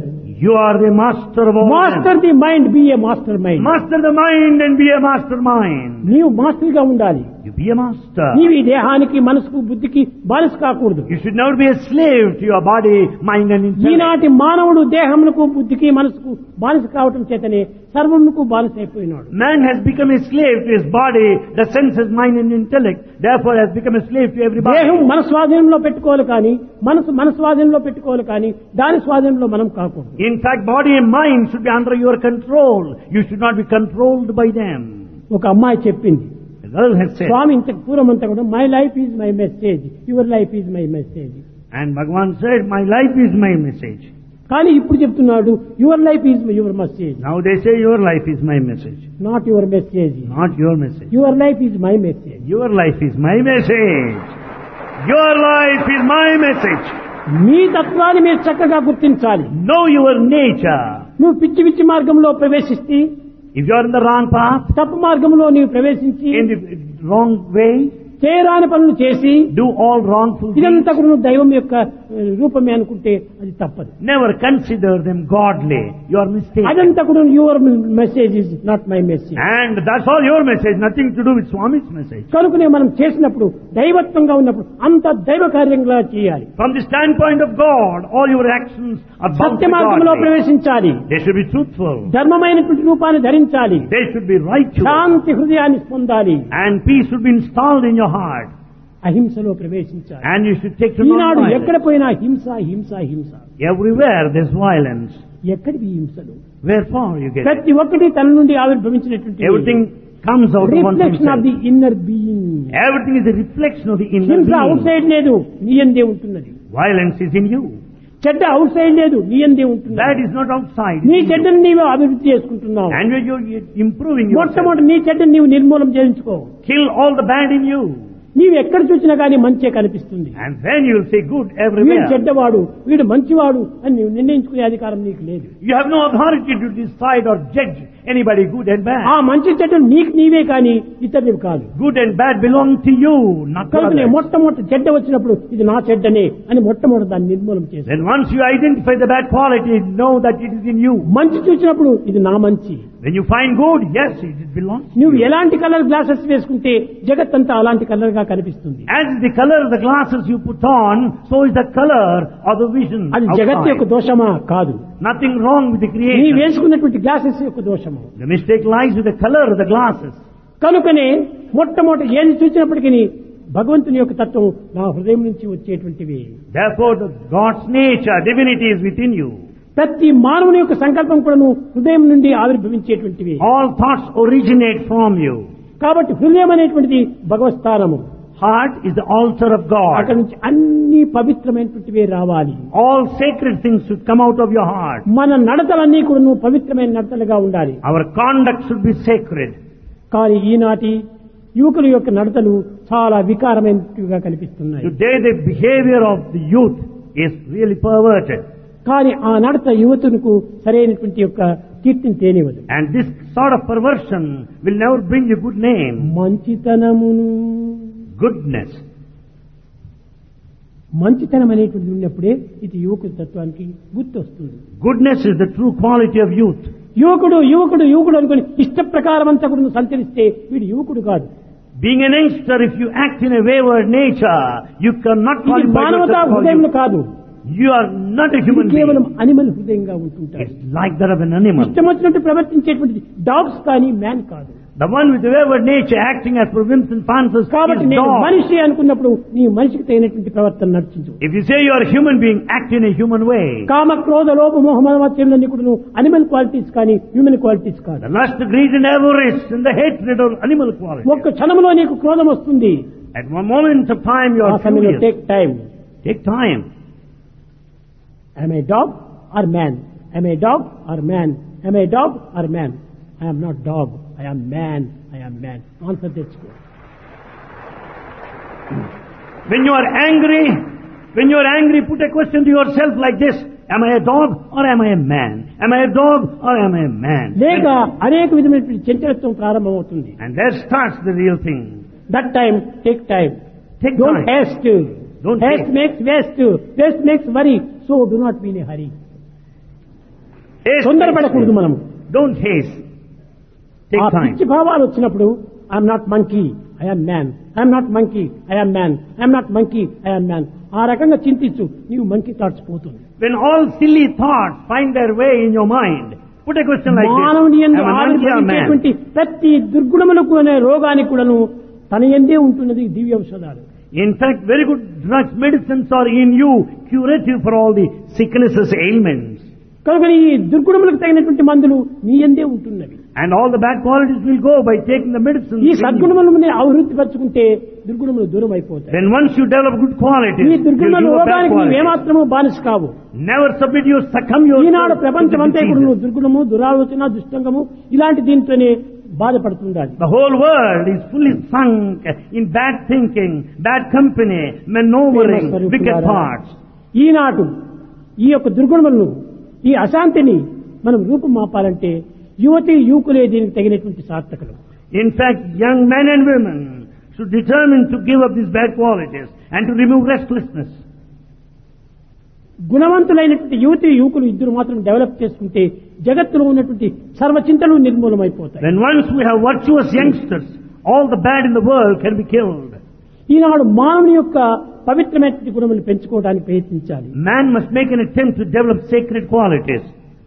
You are the master of all. Master the mind, be a master mind. Master the mind and be a mastermind. నీవు మాస్టర్ గా ఉండాలి. You be a master. నీవు ఈ దేహానికి, మనసుకు, బుద్ధికి బానిస కాకూడదు. You should never be a slave to your body, mind and intellect. ఈనాటి మానవుడు దేహమునకు, బుద్ధికి, మనసుకు బానిస కావటం చేతనే సర్వమునకు బానిస అయిపోయినాడు. Man has become a slave to his body, the senses, mind and intellect. Therefore has become a slave to everybody. దేహం మన స్వాధీనంలో పెట్టుకోవాలి కానీ, మనసు మన స్వాధీనంలో పెట్టుకోవాలి కానీ, దాని స్వాధీనంలో మనం కాకూడదు. In fact, body and mind should be under your control. You should not be controlled by them. ఒక అమ్మాయి చెప్పింది, The girl has said, స్వామి ఇంతకు పూర్వమంతా కూడా my life is my message, your life is my message. and Bhagavan said, my life is my message. కానీ ఇప్పుడు చెప్తున్నాడు your life is your message, Now they say your life is my message. Not your message. Not your message. Your life is my message. Your life is my message. Your life is my message. మీ తత్వాన్ని మీరు చక్కగా గుర్తించాలి. Know your nature. నువ్వు పిచ్చి పిచ్చి మార్గంలో ప్రవేశిస్తే, If you are in the wrong path, తప్పు మార్గంలో నీవు ప్రవేశించి in the wrong way, చేయరాని పనులు చేసి do all wrongful things, ఇదంతా కూడా నువ్వు దైవం యొక్క రూపమే అనుకుంటే అది తప్పదు. never consider them godly. You are mistaken. అదంతా కూడా your message is not my message. And that's all your message, nothing to do with Swami's message. కనుకనే మనం చేసినప్పుడు దైవత్వంగా ఉన్నప్పుడు అంత దైవ కార్యంగా చేయాలి. From the standpoint of God, all your actions are bound Satya to మార్గంలో God. ప్రవేశించాలి. They should be truthful. ధర్మమైనటువంటి రూపాన్ని ధరించాలి. They should be righteous. శాంతి హృదయాన్ని పొందాలి. And peace should be installed in your heart. అహింసలో ప్రవేశించాలి. And you should take to ఈనాడు ఎక్కడ non-violence. పోయినా హింస హింస హింస. Everywhere there's violence. ఎక్కడివి హింసలు? Wherefore you get it? ప్రతి ఒక్కటి తన నుండి ఆవిర్భవించినటువంటి Everything comes out of one reflection of the himself. Inner being. Everything is a reflection of the inner హింస అవుట్ being. సైడ్ లేదు, నీ యందే ఉంటున్నది. Violence is in you. చెడ్డ అవుట్ సైడ్ లేదు, నీ యందే ఉంటున్నది. That is not outside. నీ చెడ్డను నీవు అభివృద్ధి చేసుకుంటున్నావు. And you're improving yourself. మొట్టమొదటి నీ చెడ్డను నీవు నిర్మూలన చేయించుకో. Kill all the bad in you. నీవు ఎక్కడ చూసినా కానీ మంచే కనిపిస్తుంది. And then you'll say good వీడు everywhere. చెడ్డవాడు, వీడు మంచివాడు అని నీవు నిర్ణయించుకునే అధికారం నీకు లేదు. You have no authority to decide or judge anybody good and bad. ఆ మంచి చెడ్డ నీకు నీవే కానీ ఇతరులు కాదు. Good and bad belong to you, not to కనుక others. మొట్టమొదటి చెడ్డ వచ్చినప్పుడు ఇది నా చెడ్డనే అని మొట్టమొదటి దాన్ని నిర్మూలన చేసి, Then once you identify the bad quality, know that it is in you. మంచి చూసినప్పుడు ఇది నా మంచి. When you find good, yes, it belongs to నువ్వు you. ఎలాంటి కలర్ గ్లాసెస్ వేసుకుంటే జగత్తంతా అలాంటి కలర్ గా కనిపిస్తుంది. As the color of the glasses you put on, so is the color of the vision అది జగత్ యొక్క outside. దోషమా? కాదు. Nothing wrong with the నీ creation. వేసుకున్నటువంటి గ్లాసెస్ యొక్క దోషము. The mistake lies with the color of the glasses. కనుకనే మొట్టమొదటి ఏది చూసినప్పటికీ భగవంతుని యొక్క తత్వం నా హృదయం నుంచి వచ్చేటువంటివి. Therefore, God's nature, divinity is within you. ప్రతి మానవుని యొక్క సంకల్పం కూడాను హృదయం నుండి ఆవిర్భవించేటువంటివి. All thoughts originate from you. కాబట్టి హృదయం అనేటువంటిది భగవత్ స్థానము. Heart is the altar of అక్కడ God. నుంచి అన్ని పవిత్రమైనటువంటివే రావాలి. All sacred things should come out of your heart. మన నడతలన్నీ కూడా పవిత్రమైన నడతలుగా ఉండాలి. Our conduct should be sacred. కానీ ఈనాటి యువకుల యొక్క నడతలు చాలా వికారమైనట్టుగా కనిపిస్తున్నాయి. Today the behavior of the youth is really perverted. కానీ ఆ నడత యువతులకు సరైనటువంటి యొక్క కీర్తిని తేనివ్వదు. And this sort of perversion will never bring you good name. మంచితనమును, Goodness. మంచితనం అనేటువంటి ఉన్నప్పుడే ఇది యువకుల తత్వానికి గుర్తు వస్తుంది. Goodness is the true quality of youth. యువకుడు యువకుడు యువకుడు అనుకుని ఇష్ట ప్రకారం అంతా కూడా నువ్వు సంచరిస్తే వీడు యువకుడు కాదు. Being an youngster, if you act in a wayward nature, you cannot ఇది qualify మానవతా yourself for హృదయం youth. కాదు. You are not a ఇది human కేవలం being. అనిమల్ హృదయంగా ఉంటుంటారు. It's like that of an animal. ఇష్టం వచ్చినట్టు ప్రవర్తించేటువంటిది డాగ్స్ కానీ మ్యాన్ కాదు. The one with the wayward nature acting as per whims and fancies కాబట్టి is నేను dog. మనిషి అనుకున్నప్పుడు నీ మనిషికి తగినటువంటి ప్రవర్తన నడిచించు. If you say you are a human being, act in a human way. కామ క్రోధ లోభ మోహ మదమత్సర్యాలన్నీ కూడా అనిమల్ క్వాలిటీస్ కానీ హ్యూమన్ క్వాలిటీస్ కాదు. The lust, greed and avarice and the hatred are animal qualities. ఒక్క క్షణంలో నీకు క్రోధం వస్తుంది. At one moment of time you ఆ are సమయంలో furious. Take time. Take time. Am I dog or man? Am I dog or man? Am I dog or man? I am not dog. I am man. I am man. Answer that. When you are angry, put a question to yourself like this. Am I a dog or am I a man? Am I a dog or am I a man? లేక అనేక విధమైనటువంటి చంచలత్వం ప్రారంభమవుతుంది. And there starts the real thing. That time, take time. Take Don't time. haste. Don't Haste haste. makes waste. Waste makes worry. So do not be in a hurry. Haste తొందరపడకూడదు మనము. Don't haste. ఆ Take time. పిచ్చి భావాలు వచ్చినప్పుడు I'm not monkey, I'm man, I'm not monkey, I'm man, I'm not monkey, I'm man. ఆ రకంగా చింతించు, నీవు మంకీ థాట్స్ పోతుంది. When all silly thoughts find their way in your mind, put a question like మానవుని this. యందు Am I monkey or man? ఆవిర్భవించేటువంటి ప్రతి దుర్గుణములకు అనే రోగానికి కూడాను తన యందే ఉంటున్నది దివ్య ఔషధాలు. In fact, very good drugs, medicines are in you, curative for all the sicknesses, ailments. కనుక ఈ దుర్గుణములకు తగినటువంటి మందులు నీ యందే ఉంటున్నవి. And all the bad qualities will go by taking the medicine. ఈ సద్గుణములను అభివృద్ధి పరచుకుంటే దుర్గుణములు దూరం అయిపోతాయి. Then once you develop good qualities, ఈ you'll దుర్గుణ give up bad రోగానికి qualities. ఏమాత్రము బానిస కావు. Never submit you, succumb yourself Eenadu to the ప్రపంచమంతా కూడా diseases. నువ్వు దుర్గుణము, దురాలోచన, దుష్టంగము ఇలాంటి దీంతోనే బాధపడుతుండాలి. The whole world is fully sunk in bad thinking, bad company, maneuvering, wicked thoughts. ఈనాడు ఈ యొక్క దుర్గుణములను, ఈ అశాంతిని మనం రూపుమాపాలంటే యువతి యువకులే దీనికి తగినటువంటి సార్థకులు. In fact, young men and women should determine to give up these bad qualities and to remove restlessness. గుణవంతులైనటువంటి యువతి యువకులు ఇద్దరు మాత్రం డెవలప్ చేసుకుంటే జగత్తులో ఉన్నటువంటి సర్వచింతలు నిర్మూలమైపోతాయి. When once we have virtuous youngsters, all the bad in the world can be killed. ఈనాడు మానవుని యొక్క పవిత్రమైనటువంటి గుణములు పెంచుకోవడానికి ప్రయత్నించాలి. Man must make an attempt to develop sacred qualities.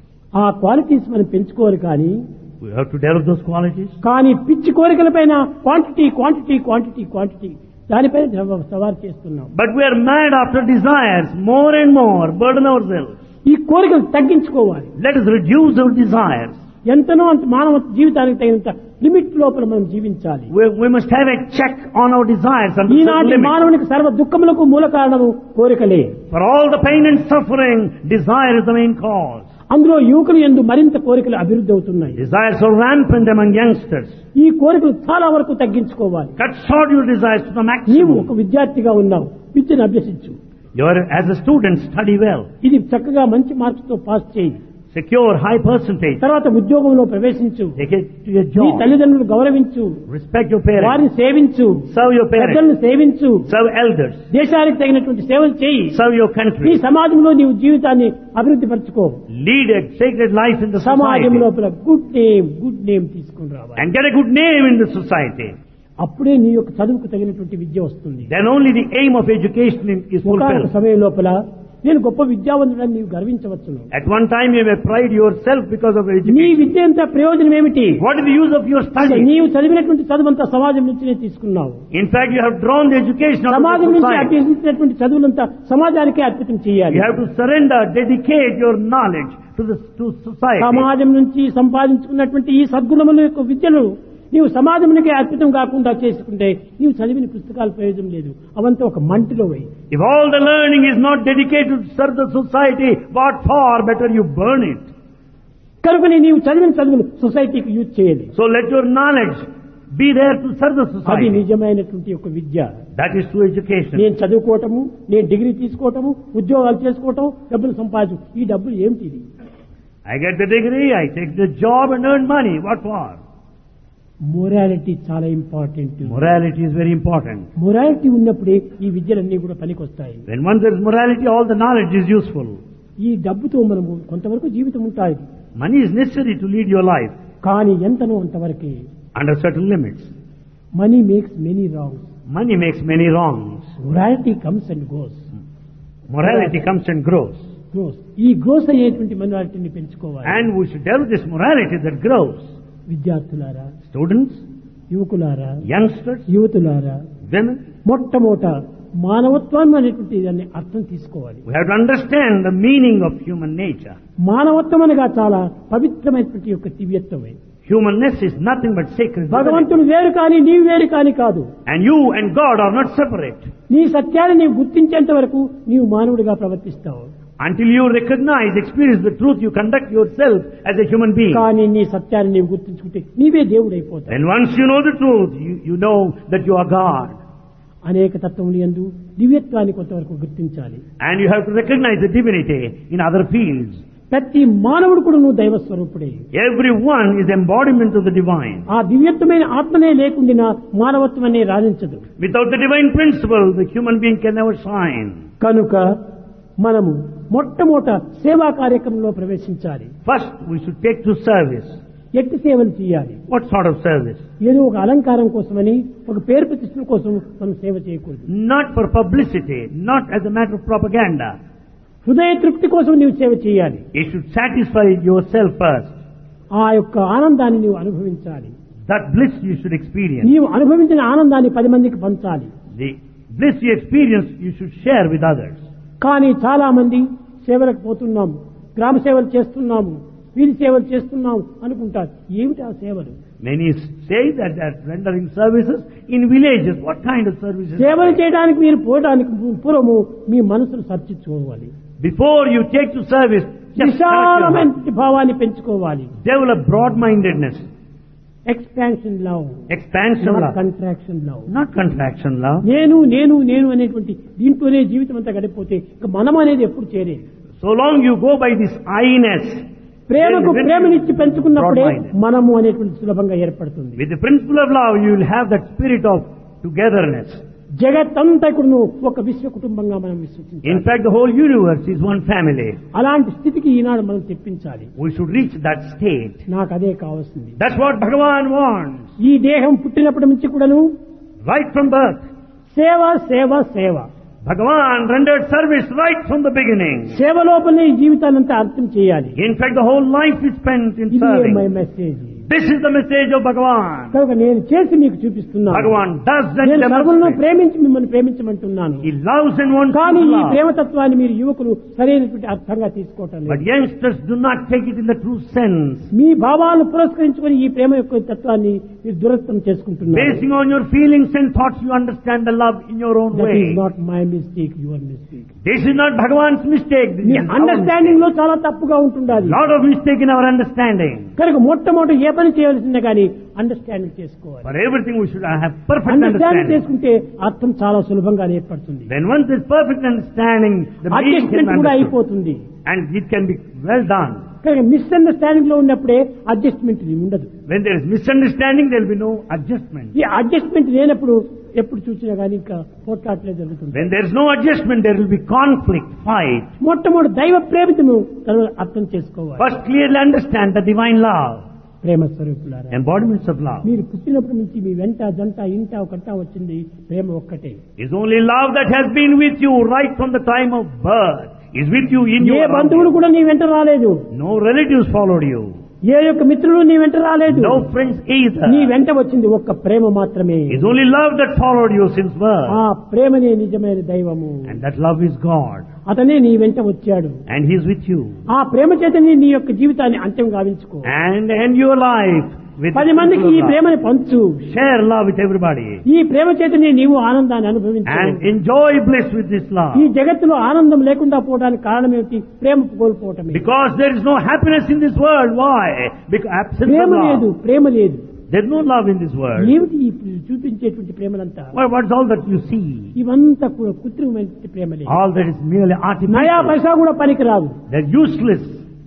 ఆ క్వాలిటీస్ మనం పెంచుకోవాలి కానీ We have to develop those qualities. కానీ పిచ్చి కోరికల పైన క్వాంటిటీ క్వాంటిటీ క్వాంటిటీ క్వాంటిటీ దానిపైన సవారు చేస్తున్నాం. But we are mad after desires, more and more, burden ourselves. ఈ కోరికలు తగ్గించుకోవాలి. Let us reduce our desires. ఎంతనో అంత మానవ జీవితానికి తగినంత లిమిట్ లోపల మనం జీవించాలి. We must have a check on our desires and ఈనాటి మానవునికి సర్వ దుఃఖములకు మూల కారణము కోరికలే. For all the pain and suffering, desire is the main cause. అందులో యువకులు యందు మరింత కోరికలు అభివృద్ధి అవుతున్నాయి. Desires are rampant among youngsters. ఈ కోరికలు చాలా వరకు తగ్గించుకోవాలి. Cut short your desires to the నీవు maximum. ఒక విద్యార్థిగా ఉన్నావు, విద్యను అభ్యసించు. You are, as a student, study well. ఇది చక్కగా మంచి మార్క్స్ తో పాస్ చేయి. Secure high percentage. తర్వాత ఉద్యోగంలో ప్రవేశించు. Take it to your నీ job. తల్లిదండ్రులు గౌరవించు, Respect your parents. వారిని సేవించు, Serve your parents. పెద్దలను సేవించు, Serve elders. దేశానికి తగినటువంటి సేవలు చేయి. Serve your నీ country. సమాజంలో నీవు జీవితాన్ని అభివృద్ధి పరచుకో. Lead a sacred life in the సమాజం society. లోపల గుడ్ నేమ్ తీసుకుని రావాలి. And get a good name in the society. అప్పుడే నీ యొక్క చదువుకు తగినటువంటి విద్య వస్తుంది. Then only the aim of education is ఒకనొక fulfilled. సమయం లోపల నేను గొప్ప విద్యావంతుడని నీవు గర్వించవచ్చును. At one time you may pride yourself because of నీ education. విద్య అంతా ప్రయోజనం ఏమిటి? What is the use of your study? నీవు చదివినటువంటి చదువంతా సమాజం నుంచినే తీసుకున్నావు. In fact, you have drawn the education of సమాజం the నుంచి society. అభ్యసించినటువంటి చదువులంతా సమాజానికే అర్పితం చేయాలి. You have to surrender, dedicate your knowledge to society. సమాజం నుంచి సంపాదించుకున్నటువంటి ఈ సద్గుణముల యొక్క విద్యను నీవు సమాజమునికే అర్పితం కాకుండా చేసుకుంటే నీవు చదివిన పుస్తకాల ప్రయోజనం లేదు. అవంతా ఒక మంటిలో పోయి. If all the learning is not dedicated to serve the society, what for? Better you burn it. కనుక నీవు చదివిన చదువులు సొసైటీకి యూజ్ చేయాలి. So let your knowledge be there to serve the అది society. నిజమైనటువంటి ఒక విద్య. That is true education. నేను చదువుకోవటము, నేను డిగ్రీ తీసుకోవటము, ఉద్యోగాలు చేసుకోవటం, డబ్బులు సంపాదించు, ఈ డబ్బులు ఏమిటి? I get the degree, I take the job and earn money. What for? Morality చాలా important. Morality is very important. Morality ఉన్నప్పుడే ఈ విద్యలన్నీ కూడా పనికొస్తాయి. When once there is morality, all the knowledge is useful. ఈ డబ్బుతో మనము కొంతవరకు జీవితం ఉంటాయి. Money is necessary to lead your life కానీ ఎంతనో అంతవరకే. under certain limits. Money makes many wrongs. Money makes many wrongs. Morality comes and goes. Morality comes and grows. ఈ గ్రోస్ అయ్యేటువంటి మొరాలిటీని పెంచుకోవాలి. And we should develop this morality that grows. విద్యార్థులారా, Students, యువకులారా, youngsters, యువతులారా, women, మొట్టమొదట మానవత్వం అనేటువంటి దాన్ని అర్థం తీసుకోవాలి. we have to understand the meaning of human nature. మానవత్వం అనగా చాలా పవిత్రమైనటువంటి యొక్క దివ్యత్వమే. Humanness is nothing but sacred divinity. భగవంతుడు వేరు కానీ నీవు వేరు కానీ కాదు. And you and God are not separate. నీ సత్యాన్ని నీవు గుర్తించేంత వరకు నీవు మానవుడిగా ప్రవర్తిస్తావు. Until you recognize, experience the truth, you conduct yourself as a human being. కానీ నీ సత్యాన్ని నీవు గుర్తించుకుంటే నీవే దేవుడైపోతావు. And once you know the truth, you know that you are God. అనేక తత్వములు యందు దివ్యత్వాన్ని కొంతవరకు గుర్తించాలి. And you have to recognize the divinity in other fields. ప్రతి మానవుడు కూడా నువ్వు దైవ స్వరూపుడే. Everyone is embodiment of the divine. ఆ దివ్యత్వమైన ఆత్మనే లేకుండా మానవత్వం అనే రాణించదు. Without the divine principle, the human being can never shine. కనుక మనము మొట్టమొదట సేవా కార్యక్రమంలో ప్రవేశించాలి. First, we should take to service. ఎట్టి సేవలు చేయాలి. What sort of service? ఏదో ఒక అలంకారం కోసమని, ఒక పేరు ప్రతిష్టల కోసం మనం సేవ చేయకూడదు. Not for publicity, not as a matter of propaganda. హృదయ తృప్తి కోసం నీవు సేవ చేయాలి. You should satisfy yourself first. ఆ యొక్క ఆనందాన్ని నీవు అనుభవించాలి. That bliss you should experience. నీవు అనుభవించిన ఆనందాన్ని 10 మందికి పంచాలి. The bliss you experience, you should share with others. కానీ చాలా మంది సేవలకు పోతున్నాము, గ్రామ సేవలు చేస్తున్నాము, వీధి సేవలు చేస్తున్నాము అనుకుంటారు. ఏమిటి ఆ సేవలు? Many say that they are rendering services in villages. What kind of services? సేవలు చేయడానికి మీరు పోవడానికి పూర్వము మీ మనసును చర్చించుకోవాలి. Before you take to service, just విశాలమైన భావాన్ని పెంచుకోవాలి. develop broad-mindedness. Expansion love, Expansion love. Contraction love. Not contraction love. నేను నేను నేను అనేటువంటి దీంట్లోనే జీవితం అంతా గడిపోతే ఇక మనం అనేది ఎప్పుడు చేరేది? So long you go by this I-ness, ప్రేమకు then when ప్రేమనిచ్చి you పెంచుకున్నప్పుడే broad-minded. మనము అనేటువంటి సులభంగా ఏర్పడుతుంది. With the principle of love, you will have that spirit of togetherness. జగత్తంతా కూడా ఒక విశ్వ కుటుంబంగా మనం విశ్వసించాలి. In fact, the whole universe is one family. అలాంటి స్థితికి ఈనాడు మనం తెప్పించాలి. We should reach that state. నాకు అదే కావాల్సింది. That's what Bhagavan wants. ఈ దేహం పుట్టినప్పటి నుంచి కూడాను Right from birth, సేవ సేవ సేవ, Bhagavan rendered service right from the beginning. సేవ లోపలనే ఈ జీవితాన్నంతా అర్థం చేయాలి. In fact, the whole life is spent in ఇది my serving. Message. This is the message of Bhagavan. కనుక నేను చేసి మీకు చూపిస్తున్నాను. Bhagavan does that నేను సర్వులను demonstrate. ప్రేమించి మిమ్మల్ని ప్రేమించమంటున్నాను. He loves and wants కానీ to ఈ love. ప్రేమతత్వాన్ని మీరు యువకులు సరైనటువంటి అర్థంగా తీసుకోవటం But లేదు. youngsters do not take it in the true sense. మీ భావాలను పురస్కరించుకొని ఈ ప్రేమ యొక్క తత్వాన్ని మీరు దురస్తం చేసుకుంటున్నారు. Basing on your feelings and thoughts, you understand the love in your own that way. Is not my mistake, your mistake. This is not Bhagavan's mistake. This మీ is our అండర్స్టాండింగ్ లో చాలా తప్పుగా ఉంటుండాలి. mistake. Lot of mistake in our understanding. కనుక మొట్టమొదటి ఏ పని చేయవలసిందే కానీ అండర్స్టాండింగ్ చేసుకోవాలి. For everything we should have perfect understanding understanding. చేసుకుంటే అర్థం చాలా సులభంగా ఏర్పడుతుంది. Then once there's perfect understanding, the meaning can adjustment be కూడా understood. అయిపోతుంది. And it can be well done. కనుక మిస్అండర్స్టాండింగ్ లో ఉన్నప్పుడే అడ్జస్ట్మెంట్ ఉండదు. When there is misunderstanding, there will be no adjustment. ఈ అడ్జస్ట్మెంట్ లేనప్పుడు ఎప్పుడు చూసినా కానీ ఇంకా పోట్లాట్లే జరుగుతుంది. When there is no adjustment, there will be conflict, fight. మొట్టమొదటి దైవ ప్రేమితను అర్థం చేసుకోవాలి. First, clearly understand the divine love, ప్రేమ స్వరూపులారా, embodiments of love. మీరు పుట్టినప్పటి నుంచి మీ వెంట జంట ఇంట ఒకట వచ్చింది ప్రేమ ఒక్కటే. It's only love that has been with you right from the time of birth. Is with you in A your బంధువులు కూడా నీ వెంట రాలేదు. No relatives followed you. ఏ యొక్క మిత్రులు నీ వెంట రాలేదు. No friends either. నీ వెంట వచ్చింది ఒక్క ప్రేమ మాత్రమే. It's only love that followed you since birth. ఆ ప్రేమనే నిజమైన దైవము. And that love is God. అతనే నీ వెంట వచ్చాడు. And He is with you. ఆ ప్రేమ చేతనే నీ యొక్క జీవితాన్ని అంత్యం గావించుకో. And end your life with 10 మందికి ఈ ప్రేమని పంచు. Share love with everybody. ఈ ప్రేమ చేతనే నీవు ఆనందాన్ని అనుభవించు. And enjoy bliss with this love. ఈ జగత్తులో ఆనందం లేకుండా పోవడానికి కారణం ఏమిటి? ప్రేమ కోల్పోవటమే. Because there is no happiness in this world. Why? Because absence Prema of లేదు, love. ప్రేమ లేదు. There is no love in this world. ఏమిటి ఈ చూపించేటువంటి ప్రేమలంతా? What's all that you see? ఇవంతా కూడా కృత్రిమమైన ప్రేమలే. All that is merely నయా artificial. పైసా కూడా పనికిరాదు. They're useless.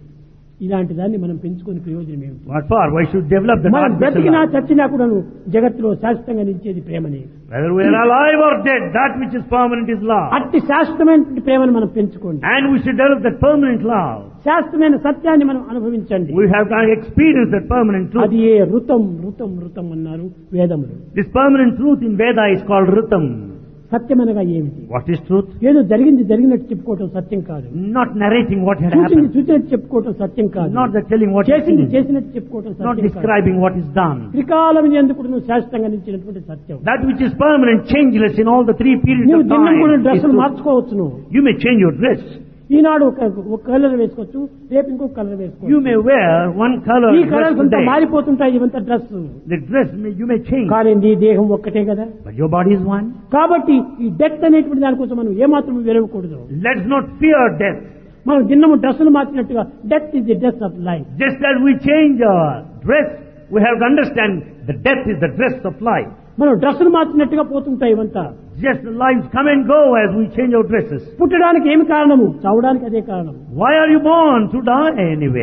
ఇలాంటి దాన్ని మనం పెంచుకునే ప్రయోజనం ఏమిటి? What for? Why should develop the మనం artificial బ్రతికినా love? చచ్చినా కూడా జగత్తులో శాశ్వతంగా నిలిచేది ప్రేమని. Whether we are alive or dead, that which is permanent is love. అట్టి శాశ్వతమైన ప్రేమను మనం పెంచుకోండి. And we should develop that permanent love. శాశ్వతమైన సత్యాన్ని మనం అనుభవించండి. We have to experience that permanent truth. అది ఏ ఋతం ఋతం ఋతం అన్నారు వేదములు. This permanent truth in Veda is called Ritam. సత్యమనగా ఏమిటి? What is truth? ఏదో జరిగింది జరిగినట్టు చెప్పుకోవటం సత్యం కాదు. Not narrating what had చూసింది happened. చూసినట్టు చెప్పుకోవటం సత్యం కాదు. Not that telling what is చేసింది seen. చేసినట్టు చెప్పుకోవటం Not సత్యం కాదు. describing what is done. త్రికాలం ఎందుకు నువ్వు శాశ్వతంగా నిలిచినటువంటి సత్యం. That which is permanent, changeless in all the three periods నువ్వు of దినం time. కూడా is డ్రెస్సులు truth. మార్చుకోవచ్చు. నువ్వు You may change your dress. ఈనాడు ఒక కలర్ వేసుకోవచ్చు, రేపు ఇంకొక కలర్ You వేసుకోవచ్చు. may wear one color ఈ dress కలర్స్ అంతా today. మారిపోతుంటాయి. ఇవంతా dress. The dress you may change. కానీ నీ దేహం ఒక్కటే కదా. But your body is one. కాబట్టి ఈ డెత్ అనేటువంటి దానికోసం మనం ఏమాత్రం విరవకూడదు. Let's not fear death. మనం దిన్నము డ్రెస్సులు మార్చినట్టుగా death is the dress of life. Just as we change our dress, we have to understand that death is the dress of life. మనం డ్రెస్సులు మార్చినట్టుగా పోతుంటాయి ఇవంతా. Just the lives come and go as we change our dresses. పుట్టడానికి ఏమి కారణము? చావడానికి అదే కారణం. Why are you born? To die anyway.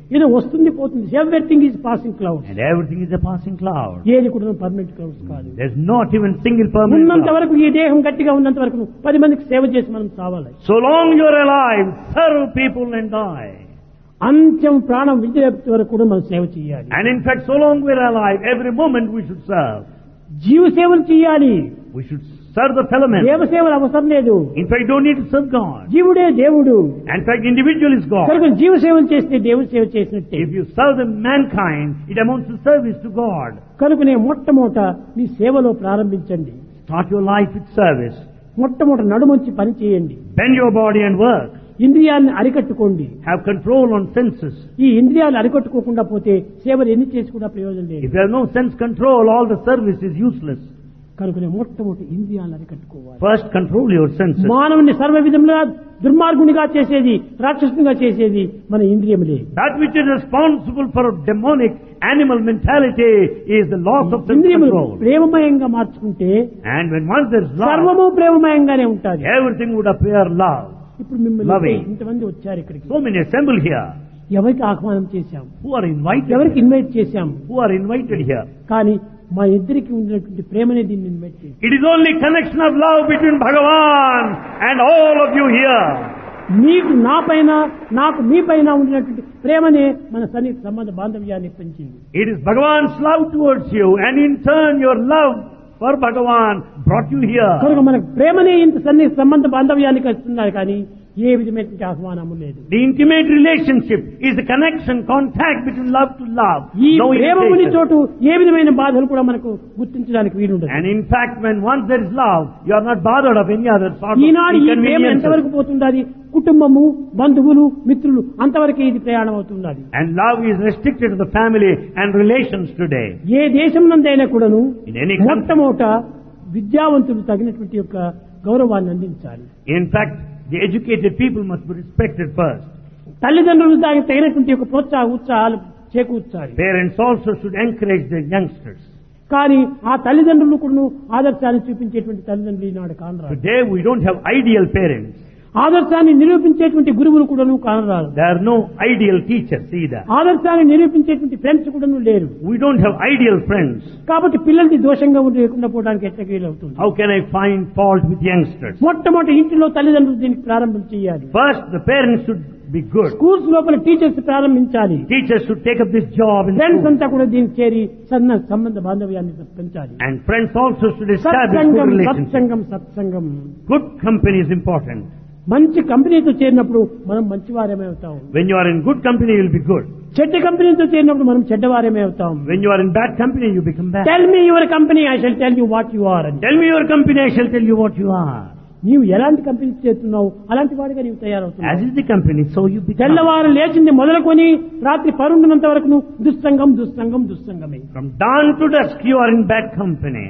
ఏదో వస్తుంది పోతుంది. Everything is passing cloud. And everything is a passing cloud. ఏది కూడా పర్మనెంట్ క్లౌడ్స్ కాదు. There's not even single permanent ఉన్నంత cloud. వరకు ఈ దేహం గట్టిగా ఉన్నంత వరకు 10 మందికి సేవ చేసి మనం చావాలి. So long you're alive, serve people and die. అంత్యం ప్రాణం విడిచేంత వరకు కూడా మనం సేవ చేయాలి. And in fact, so long we're alive, every moment we should serve. జీవ సేవలు చేయాలి. We should serve the fellow man. దేవ సేవలు అవసరం లేదు. In fact, you don't need to serve God. జీవుడే దేవుడు. In fact, individual is God. కనుక జీవ సేవలు చేస్తే దేవుడి సేవ చేసినట్టే. If you serve the mankind, it amounts to service to God. కనుకనే మొట్టమొదట మీ సేవలో ప్రారంభించండి. Start your life with service. మొట్టమొదట నడుమంచి పని చేయండి. Bend your body and work. ఇంద్రియాలను అరికట్టుకోండి. Have control on senses. ఈ ఇంద్రియాలు అరికట్టుకోకుండా పోతే సేవలు ఎన్ని చేసి కూడా ప్రయోజనం లేదు. If you have no sense control, all the service is useless. కనుకనే మొట్టమొదటి ఇంద్రియాలను అరికట్టుకోవాలి. First, control your senses. మానవుని సర్వ విధములుగా దుర్మార్గునిగా చేసేది, రాక్షసునిగా చేసేది మన ఇంద్రియములే. That which is responsible for demonic animal mentality is the loss of sense ఇంద్రియములు control. ప్రేమమయంగా మార్చుకుంటే And when once there is love, సర్వము ప్రేమమయంగానే ఉంటుంది. everything would appear love. ఇప్పుడు మిమ్మల్ని Loving. ఇంతమంది వచ్చారు ఇక్కడికి. So many assemble here. ఎవరికి ఆహ్వానం చేశాం, Who are invited? ఎవరికి ఇన్వైట్ చేశాం. Who are invited here? కానీ మా ఇద్దరికి ఉన్నటువంటి ప్రేమనే దీన్ని ఇన్వైట్ చేశాం. It is only connection of love between Bhagavan and all of you here. మీకు నా పైన, నాకు మీ పైన ఉన్నటువంటి ప్రేమనే మన సన్నిహిత సంబంధ బాంధవ్యాన్ని పెంచింది. It is Bhagavan's love towards you, and in turn your love for Bhagavan brought you here. కనుక మనకు ప్రేమనే ఇంత సన్నిహిత సంబంధ బాంధవ్యానికి వస్తున్నారు, కానీ ఏ విధమైనటువంటి ఆహ్వానము లేదు. The intimate relationship is the connection, contact between love to love. ఈ No ప్రేమ ఉన్న invitation. చోటు ఏ విధమైన బాధలు కూడా మనకు గుర్తించడానికి వీలుండదు. And in fact, when once there is love, you are not bothered of any other sort of ఈనాడు ఈ ప్రేమ inconveniences. ఎంతవరకు పోతుండాలి? కుటుంబము, బంధువులు, మిత్రులు అంతవరకు ఇది ప్రయాణం అవుతున్నది. And love is restricted to the family and relations today. ఏ దేశం నందైనా కూడాను In any country. మొట్టమొదట విద్యావంతులు తగినటువంటి యొక్క గౌరవాన్ని అందించాలి. In fact, the educated people must be respected first. తల్లిదండ్రులు దానికి తగినటువంటి యొక్క ఉత్సాహాలు చేకూర్చాలి. Parents also should encourage their youngsters. కానీ ఆ తల్లిదండ్రులు కూడా ఆదర్శాన్ని చూపించేటువంటి తల్లిదండ్రులు ఈనాడు కానరాదు. Today we don't have ideal parents. ఆదర్శాన్ని నిరూపించేటువంటి గురువులు కూడాను కానరాదు. There are no ideal teachers either. ఆదర్శాన్ని నిరూపించేటువంటి ఫ్రెండ్స్ కూడాను లేరు. We don't have ideal friends. కాబట్టి పిల్లలకి దోషంగా లేకుండా పోవడానికి ఎట్లా వీలవుతుంది? How can I find fault with youngsters? మొట్టమొదటి ఇంటిలో తల్లిదండ్రులు దీనికి ప్రారంభం చేయాలి. First, the parents should be good. Schools లోపల టీచర్స్ ప్రారంభించాలి. Teachers should take up this job in friends school. అంతా కూడా దీనికి చేరి సంబంధ బాంధవ్యాన్ని పెంచాలి. And friends also should establish good సత్సంగం relationships. సత్సంగం సత్సంగం. Good company is important. మంచి కంపెనీతో చేరినప్పుడు మనం మంచివారమే అవుతాం. When you are in good company, you will be good. చెడ్డ కంపెనీతో చేరినప్పుడు మనం చెడ్డవారమే అవుతాం. When you are in bad company, you become bad. Tell me your company, I shall tell you what you are. Tell me your company, I shall tell you what you are. నీవు ఎలాంటి కంపెనీ చేస్తున్నావు అలాంటి వాడిగా నీవు తయారవుతున్నావు. As is the company, so you become. తెల్లవారు లేచింది మొదలుకొని రాత్రి పరుండునంత వరకు దుస్సంగం దుస్సంగం దుస్సంగమే. From dawn to dusk, you are in bad company.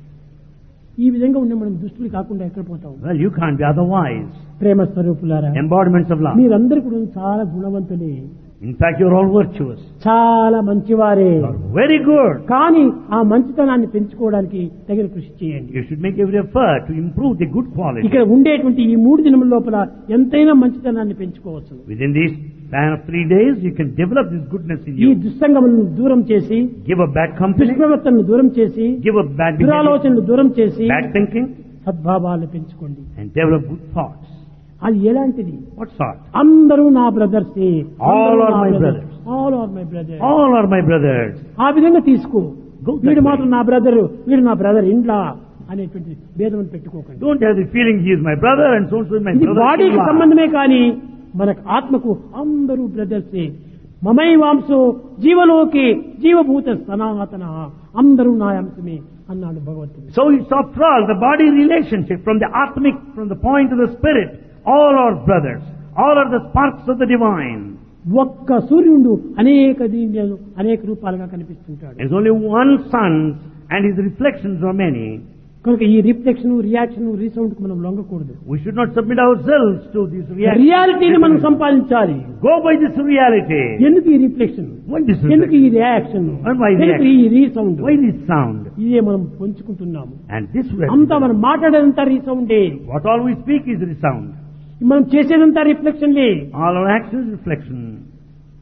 ఈ విధంగా ఉండే మనం దుష్టులు కాకుండా ఎక్కడ పోతాం? Well, you can't be otherwise. ప్రేమ స్వరూపులారా, Embodiments of love. మీరందరూ కూడా చాలా గుణవంతులే, In fact, you are all virtuous. చాలా మంచివారే. You are very good. కానీ ఆ మంచితనాన్ని పెంచుకోవడానికి తగిన కృషి చేయండి. You should make every effort to improve the good quality. ఇక్కడ ఉండేటువంటి ఈ 3 దినముల లోపల ఎంతైనా మంచితనాన్ని పెంచుకోవచ్చు. Within this span of 3 days, you can develop this goodness in ఈ you. దుస్సంగములను దూరం చేసి, Give up bad company. దుష్ప్రవర్తనను దూరం చేసి, Give up bad behavior, దురాలోచనలు దూరం చేసి bad thinking, సద్భావాలు పెంచుకోండి. and develop good thoughts. అది ఎలాంటిది? What sort? అందరూ నా బ్రదర్సే. All are my brothers. All are my brother. All are my brothers. ఆ విధంగా తీసుకో. Go that వీడు way. మాత్రం నా బ్రదర్, వీడు నా బ్రదర్ ఇండ్లా అనేటువంటి భేదం పెట్టుకోకండి. Don't have the feeling he is my brother and so is my ఇది brother. బాడీకి సంబంధమే కానీ మనకు ఆత్మకు అందరూ బ్రదర్సే. మమై వాంసో జీవలోకే జీవభూత సనాతన, అందరూ నా అంశమే అన్నాడు భగవంతుడు. So it's after all the body relationship from the atmic, from the point of the spirit. All are brothers. All are the sparks of the divine. ఒక్క సూర్యుడు అనేక దీనిలో అనేక రూపాలుగా కనిపిస్తుంటాడు. There's only one sun and his reflections are many. కనుక ఈ రిఫ్లెక్షన్, రియాక్షన్, రీసౌండ్ కు మనం లొంగకూడదు. We should not submit ourselves to this reality. రియాలిటీని మనం సంపాదించాలి. Go by this reality. ఎందుకు ఈ రిఫ్లెక్షన్, Why this ఎందుకు ఈ reflection? రియాక్షన్, And why ఎందుకు ఈ రీసౌండ్? Why this sound? ఇదే మనం పంచుకుంటున్నాము. And this అంతా way. మనం మాట్లాడేదంతా రీసౌండే, What all we speak is resound. మనం చేసేదంతా రిఫ్లెక్షన్లే. All our actions reflection.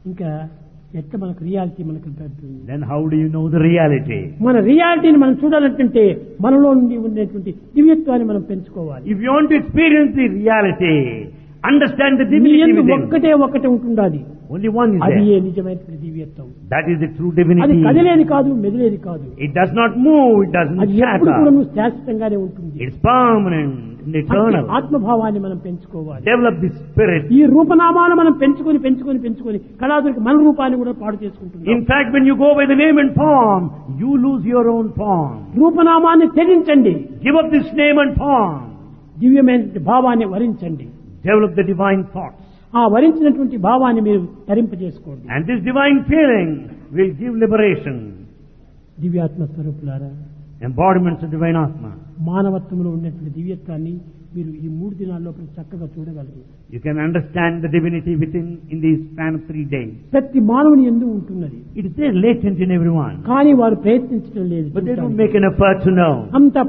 ఇంకా ఎట్లా మనకు రియాలిటీ మనకు పెడుతుంది? Then how do you know the reality? మన రియాలిటీని మనం చూడాలంటే మనలో నుండి ఉండేటువంటి దివ్యత్వాన్ని మనం పెంచుకోవాలి. If you want to experience the reality, understand the నీ divinity యందు within. ఒక్కటే ఉంటుండాలి. Only one is అది there. నిజమైనటువంటి దివ్యత్వం. That is the true అది divinity. కదిలేది కాదు, మెదిలేది కాదు. It does not move, it doesn't అది ఎప్పుడు కూడా shatter. శాశ్వతంగానే ఉంటుంది. It's permanent and eternal. ఆత్మభావాన్ని మనం పెంచుకోవాలి. Develop the spirit. ఈ రూపనామాన్ని మనం పెంచుకొని కళాదురికి మన రూపాన్ని కూడా పాడు చేసుకుంటున్నాం. In fact, when you go by the name and form, you lose your own form. రూపనామాన్ని త్యజించండి, Give up this name and form. దివ్యమైన భావాన్ని వరించండి. Develop the divine thoughts. ఆ వరించినటువంటి భావాన్ని మీరు ధరింపజేసుకోండి. And this divine feeling will give liberation. దివ్యాత్మ స్వరూపులారా, Embodiments of divine Atma. మానవత్వంలో ఉన్నటువంటి దివ్యత్వాన్ని మీరు ఈ 3 దినాల లోపల చక్కగా చూడగలరు. You can understand the divinity within in the span of 3 days. ప్రతి మానవుని యందు ఉంటున్నది, It is there latent in everyone. కానీ వారు ప్రయత్నించడం లేదు. But they don't make an effort to know. అంతా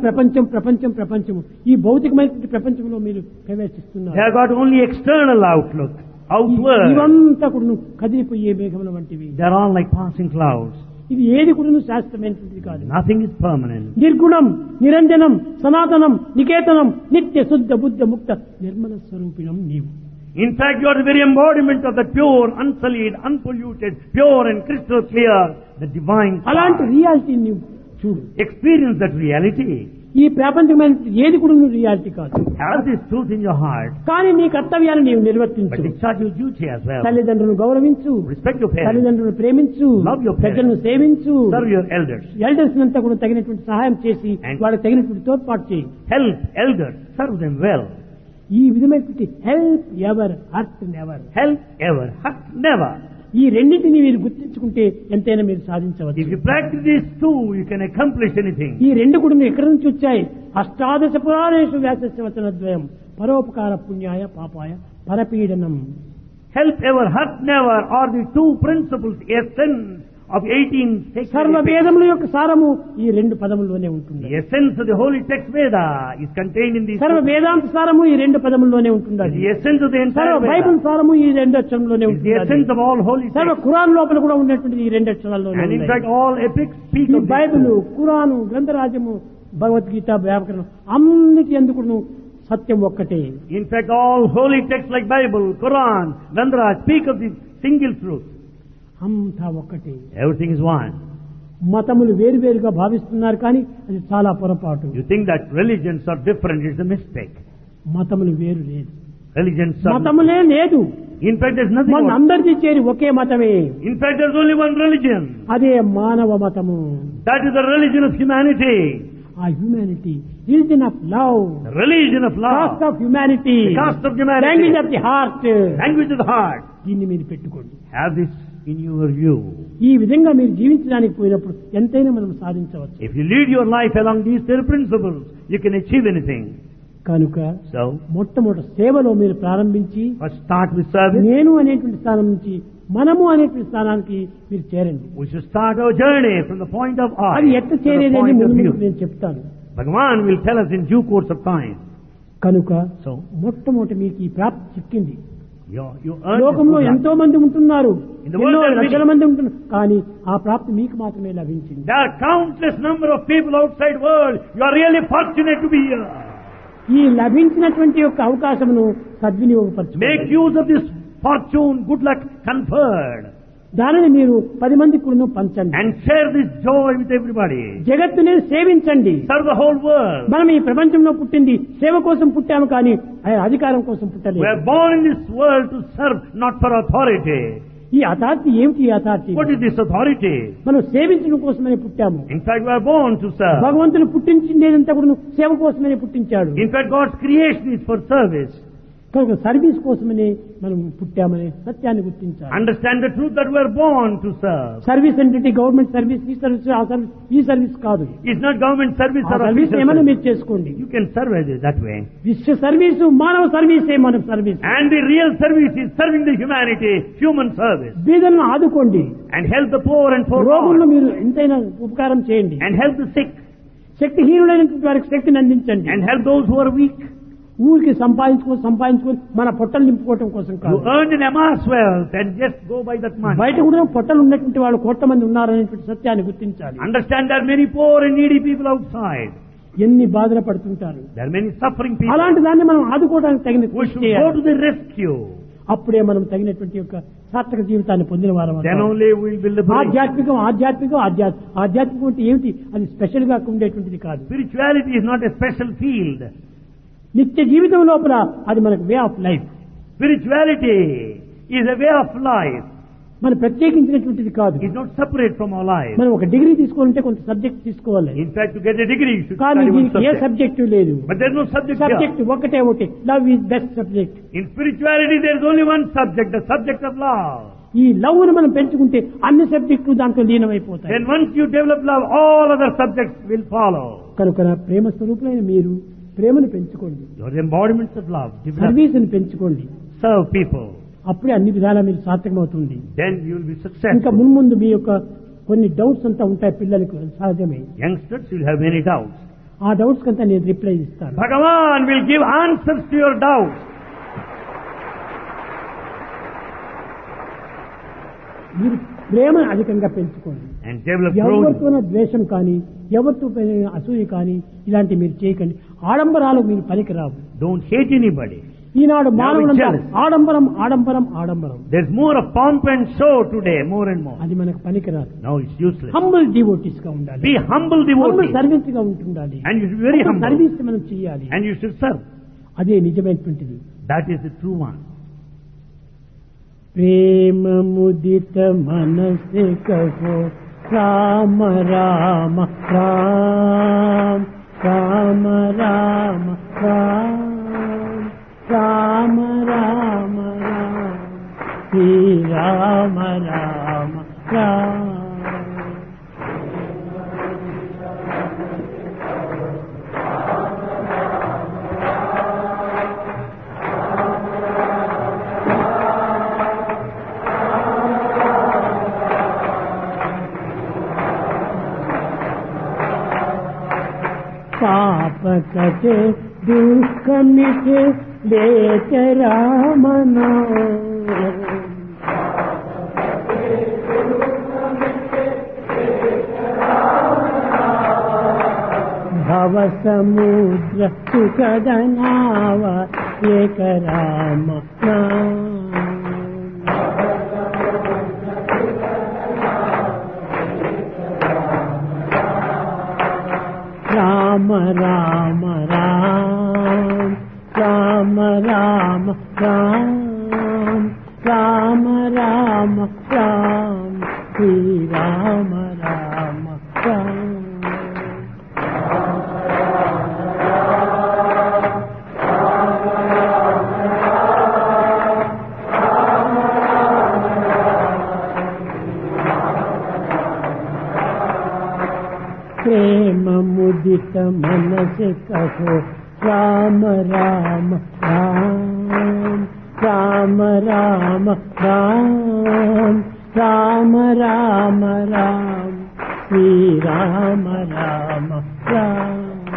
ప్రపంచం ఈ భౌతికమైనటువంటి ప్రపంచంలో మీరు ప్రవేశిస్తున్నారు. They have got only external outlook, outward. ఇవంతా కూడా కదిలిపోయే మేఘముల వంటివి. They are all like passing clouds. ఇది ఏది కూడా శాశ్వతమైనటువంటిది కాదు. Nothing is permanent. నిర్గుణం, నిరంజనం, సనాతనం, నికేతనం, నిత్య శుద్ధ బుద్ధ ముక్త నిర్మల స్వరూపిణం నీవు. In fact, you are the very embodiment of the pure, unsullied, unpolluted, pure and crystal clear, the divine అలాంటి power. రియాలిటీ నీవు చూడు. Experience that reality. ఈ ప్రపంచమైన ఏది కూడా నువ్వు రియాలిటీ కాదు. Have this truth in your heart. కానీ నీ కర్తవ్యాన్ని నీవు But నిర్వర్తించు. discharge your duty as well. తల్లిదండ్రులను గౌరవించు, Respect your parents. తల్లిదండ్రులను ప్రేమించు, Love your parents. పెద్దలను సేవించు, Serve your elders. ఎల్డర్స్ అంతా కూడా తగినటువంటి సహాయం చేసి And- వాళ్ళకి తగినటువంటి తోడ్పాటు చేయి. Help elders. Serve them well. ఈ విధమైనటువంటి help ever hurt never, Help ever. Hurt never. ఈ రెండింటిని మీరు గుర్తించుకుంటే ఎంతైనా మీరు సాధించవచ్చు. If you practice these two, you can accomplish anything. ఈ రెండు కూడా ఎక్కడి నుంచి వచ్చాయి? అష్టాదశ పురాణేషు వ్యాసస్య వచనద్వయం పరోపకార పుణ్యాయ పాపాయ పరపీడనం. Help ever, hurt never are the two principles, essence of 18 sacred సర్వ epics. వేదముల యొక్క సారము ఈ 2 పదముల్లోనే ఉంటుంది. The essence of the holy text Veda is contained in these సర్వ two. వేదాంత సారము ఈ 2 పదముల్లోనే ఉంటుంది. The essence of the సర్వ entire బైబిల్ Veda సారము ఈ 2 అక్షరంలోనే is the essence ఉంటుంది. of all holy సర్వ texts. ఖురాన్ లోపల కూడా ఉన్నటువంటి ఈ 2 అక్షరాల్లోనే And in ఉన్నాయి. fact, all epics speak ఈ of these బైబిల్, two. ఖురాను, గ్రంథరాజ్యము, భగవద్గీత, వ్యాకరణం అన్నిటి ఎందుకు సత్యం ఒక్కటే. In fact, all holy texts like Bible, Quran, Granthara speak of the single truth. అంతా ఒక్కటే. Everything is one. మతములు వేరువేరుగా భావిస్తున్నారు, కానీ అది చాలా పొరపాటు. You think that religions are different, it's a mistake. మతములు వేరు లేదు, Religions are... మతములే లేదు. In fact, there's nothing మన more. అందరిది చేరి ఒకే మతమే, In fact, there's only one religion. అదే మానవ మతము. That is the religion of humanity. ఆ humanity, religion of love, The religion of caste love. Of humanity, The caste of humanity. Language of the heart. Language of the heart. దీన్ని మీరు పెట్టుకోండి. Have this in your view. ఈ విధంగా మీరు జీవించడానికి పోయినప్పుడు ఎంతైనా మనం సాధించవచ్చు. If you lead your life along these 3 principles, you can achieve anything. కనుక So, మొట్టమొదటి సేవలో మీరు ప్రారంభించి first start with service. నేను అనేటువంటి స్థానం నుంచి మనము అనేటువంటి స్థానానికి మీరు చేరండి. We should start our journey from the point of I అది ఎట్లా to the చేరేది point of ముందు you. నేను చెప్తాను. Bhagavan will tell us in due course of time. కనుక So, మొట్టమొదటి మీకు ఈ ప్రాప్తి చిక్కింది. you earn లోకంలో this ఎంతో మంది ఉంటున్నారు, In the world ఎన్నో there are లక్షల many. మంది ఉంటున్నారు, కానీ ఆ ప్రాప్తి మీకు మాత్రమే లభించింది. There are countless number of people outside world. You are really fortunate to be here. ఈ లభించినటువంటి యొక్క అవకాశమును Make సద్వినియోగపరచుకోండి. use of this fortune, good luck conferred, దానిని మీరు 10 మందికి కూడా పంచండి. and share this joy with everybody. జగత్తుని సేవించండి. Serve the whole world. మనం ఈ ప్రపంచంలో పుట్టింది సేవ కోసం పుట్టాము, కానీ అధికారం కోసం We పుట్టలేదు. are born in this world to serve, not for authority. ఈ అథారిటీ ఏమిటి? ఈ authority What is this authority? మనం సేవించడం కోసమనే పుట్టాము. In fact, we are born to serve. భగవంతుడు పుట్టించిందేదంతా కూడా సేవ కోసమనే పుట్టించాడు. In fact, God's creation is for service. కనుక సర్వీస్ కోసమనే మనం పుట్టామనే సత్యాన్ని గుర్తించాలి. Understand the truth that we are born to serve. Service అంటే గవర్నమెంట్ సర్వీస్, ఈ సర్వీస్, ఆ సర్వీస్, ఈ సర్వీస్ కాదు. It's not government service ఆ or సర్వీస్ official ఏమైనా service. మీరు చేసుకోండి. You can serve it that way. విశ్వ సర్వీసు, మానవ సర్వీసే మన service. And the real service is serving the humanity, human service. బీదలను ఆదుకోండి, And help the poor and రోగులను forlorn. మీరు ఎంతైనా ఉపకారం చేయండి. And help the sick. శక్తిహీనులైనటువంటి వారికి శక్తిని అందించండి. And help those who are weak. ఊరికి సంపాదించుకొని మన పొట్టలు నింపుకోవటం కోసం You కాదు. earned an amass wealth and just go by that money. బయట కూడా పొట్టలు ఉన్నటువంటి వాళ్ళు కోట్ల మంది ఉన్నారనేటువంటి సత్యాన్ని గుర్తించాలి. Understand there are many poor and needy people outside. ఎన్ని బాధలు పడుతుంటారు. There are many suffering people. అలాంటి దాన్ని మనం ఆదుకోవడానికి తగిన We కృషి should go చేయాలి. to the rescue. అప్పుడే మనం తగినటువంటి యొక్క సార్థక జీవితాన్ని పొందిన వారం Then అవుతాం. only we will be liberated. ఆధ్యాత్మికం అంటే ఏమిటి? అది స్పెషల్ గా ఉండేటువంటిది కాదు. Spirituality is not a special field. నిత్య జీవితం లోపల అది మనకు way of life. Spirituality is a way of life. మనం ప్రత్యేకించినటువంటిది కాదు. It's not separate from our life. మనం ఒక డిగ్రీ తీసుకోవాలంటే కొంత సబ్జెక్ట్ తీసుకోవాలి. In fact, to get a degree, you should కానీ study one దీనికి ఏ subject. సబ్జెక్టు లేదు. But there's no subject here. Subject ఒకటే. Love is best subject. In spirituality, there's only one subject, the subject of love. ఈ లవ్ ను మనం పెంచుకుంటే అన్ని సబ్జెక్టులు దాంట్లో లీనమైపోతాయి. Then once you develop love, all other subjects will follow. కనుక ప్రేమ స్వరూపులైన మీరు ప్రేమను పెంచుకోండి. You're the embodiments of love. Develop. సర్వీస్ని పెంచుకోండి. Serve people. అప్పుడే అన్ని విధాలా మీరు సార్థకమవుతుంది. Then you will be ఇంకా successful. ముందు మీ యొక్క కొన్ని డౌట్స్ అంతా ఉంటాయి పిల్లలకు, సహజమే. Youngsters will have many doubts. ఆ డౌట్స్ కంతా నేను రిప్లై ఇస్తాను. Bhagavan will give answers to your doubts. మీరు ప్రేమను అధికంగా పెంచుకోండి. And develop growth. ఎవరితోనో ద్వేషం కానీ ఎవరితో అసూయ కానీ ఇలాంటివి మీరు చేయకండి. ఆడంబరాలకు మీరు పనికిరావు. Don't hate anybody. ఈనాడు మానవులంతా jealous. ఆడంబరం ఆడంబరం ఆడంబరం. There's more of pomp and show today, more and more. అది మనకు పనికిరాదు. Now it's useless. Humble devotees గా ఉండాలి. Be humble humble devotee. Service గా ఉంటుండాలి. And you should be very humble. Service మనం చేయాలి. And you should serve. అదే నిజమైనటువంటిది. That is the true one. ప్రేమ ముదిత మనసే కహో రామ రామ రామ రామ రామ రామ రామ రామ రామ శ్రీ రామ రామ రామ. पाप कटे दुख मिटे लेत राम नाम. भव समुद्र सुखद नाव एक राम नाम. राम राम राम राम राम राम राम राम राम श्री राम राम राम. प्रेम मुदित मन से कहो राम राम राम राम राम राम राम राम राम श्री राम राम राम.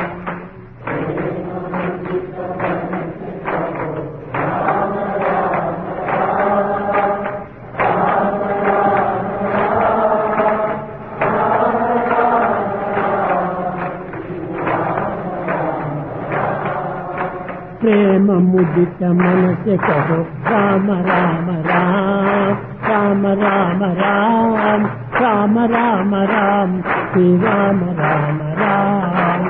प्रेम मुदित मन से कहो Ram Ram Ram Ram Ram Ram Ram Ram Ram Shri Ram Ram Ram.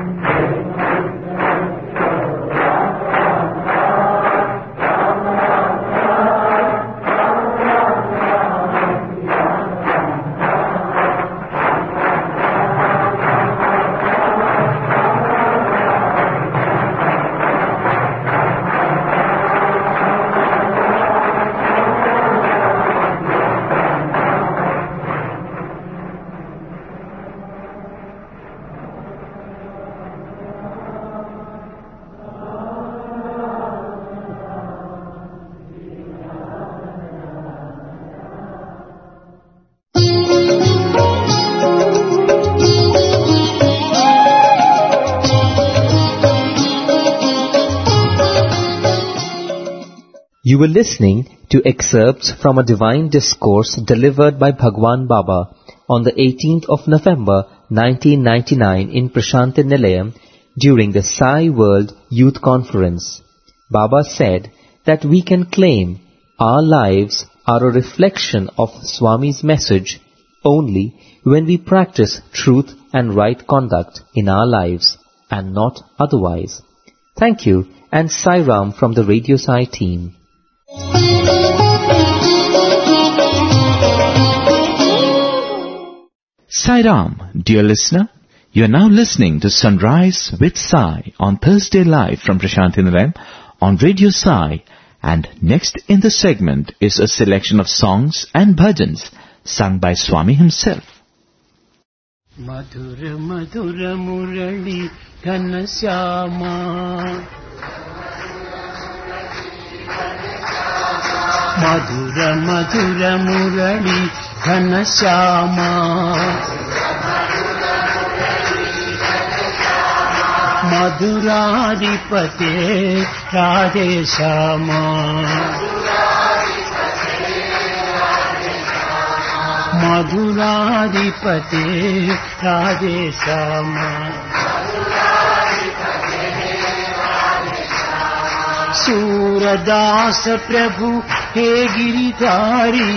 You were listening to excerpts from a divine discourse delivered by Bhagwan Baba on the 18th of November 1999 in Prashanthi Nilayam during the Sai World Youth Conference. Baba said that we can claim our lives are a reflection of Swami's message only when we practice truth and right conduct in our lives and not otherwise. Thank you and Sai Ram from the Radio Sai team. Sai Ram, dear listener, you are now listening to Sunrise with Sai on Thursday live from Prashanthi Nilayam on Radio Sai, and next in the segment is a selection of songs and bhajans sung by Swami himself. Madhura Madhura Murali Ghanashyama Madhura Madhura Murali Ghanashyama Madhuradipate Radheshama Madhuradipate Radheshama Suradasa Prabhu He Giridhari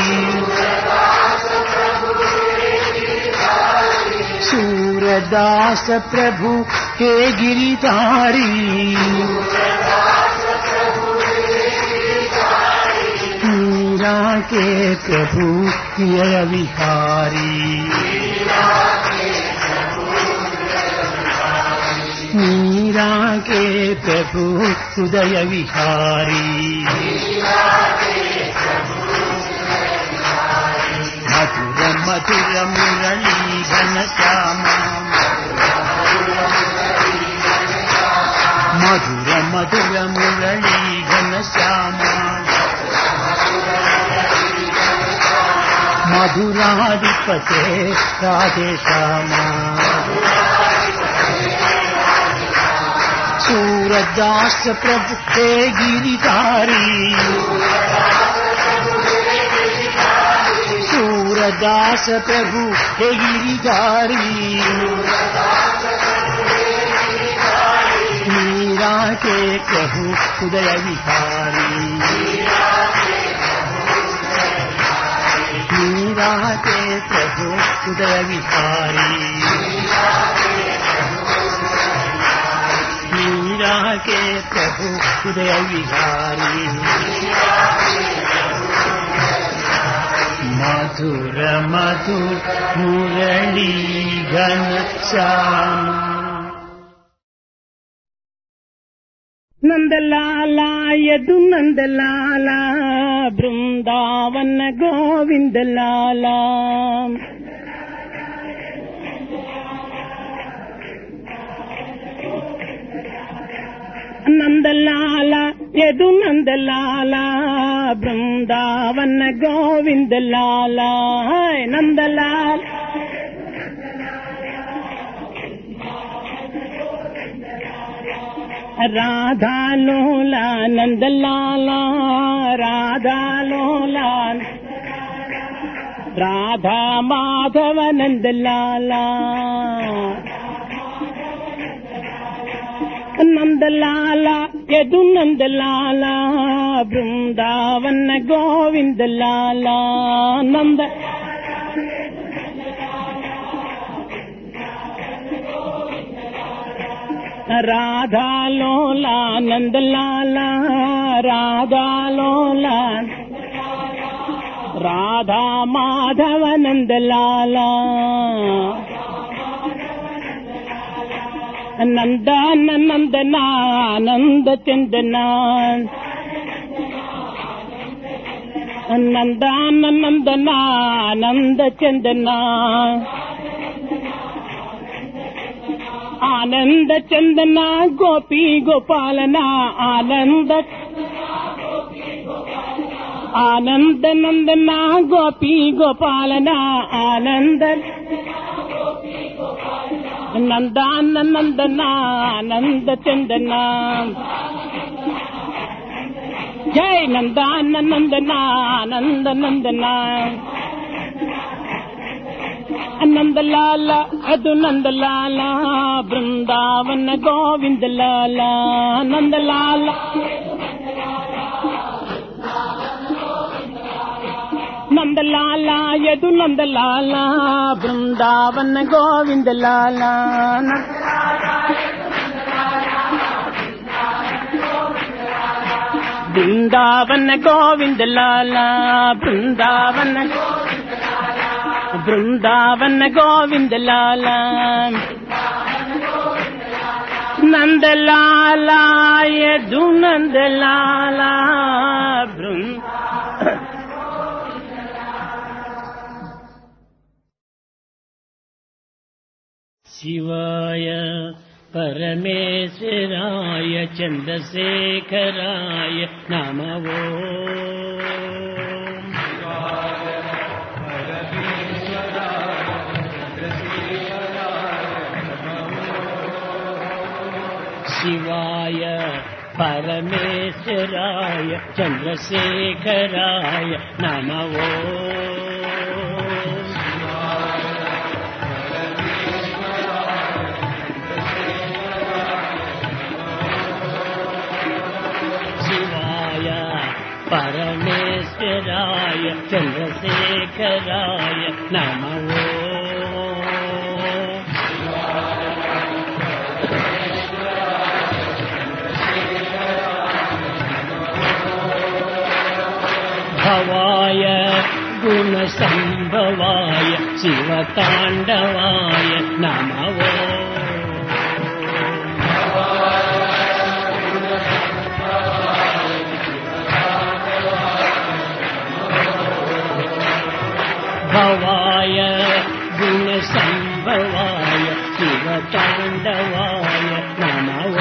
Suradasa Prabhu He Giridhari Meera ke Prabhu Hridaya Vihari Meera ke Prabhu Hridaya Vihari Madhura Madhura Murali Ghanashyama Madhura Madhura Murali Ghanashyama Madhuradipate Radheshama Suradasa Prabhu He Giridhari Suradasa Prabhu He Giridhari Meera ke Prabhu Hridaya Vihari Meera ke Prabhu Hridaya Vihari Meera ke Prabhu Hridaya Vihari Madhura Madhura Murali Ghanashyama Nandalala Yadu Nandalala Vrindavana Govindalala Nandalala Yadu Nandalala Vrindavana Govindalala Nandalala Radha Lola Nandalala Radha Lola Radha Madhava Nandalala Nandalala Yadu Nandalala Vrindavana Govindalala Nanda Radha Lola Nandalala Radha Lola Radha Madhava Nandalala Nandana Nandana Nanda Chandana Nandana Nandana Nanda Chandana Ananda Chandana Gopi Gopalana Ananda Ananda Nandana Gopi Gopalana Ananda Nandana Nandana Nanda Chandana जय नंदन नंदना नंद नंदना नंद लाला अदु नंद लाला वृंदावन गोविंद लाला नंद लाला नंद लाला यदु नंद लाला वृंदावन गोविंद लाला वृंदावन गोविंद लाला वृंदावन वृंदावन गोविंद लाला नंद लाला यदु नंद लाला शिवाय परमेश्वराय चंद्रशेखराय नमः शिवाय परमेश्वराय चंद्रशेखराय नमः परमेश्वराय चंद्रशेखराय नमः भवाय गुणसंभवाय शिवतांडवाय नमः भवाय गुणसंभवाय शिवतांडवाय नमः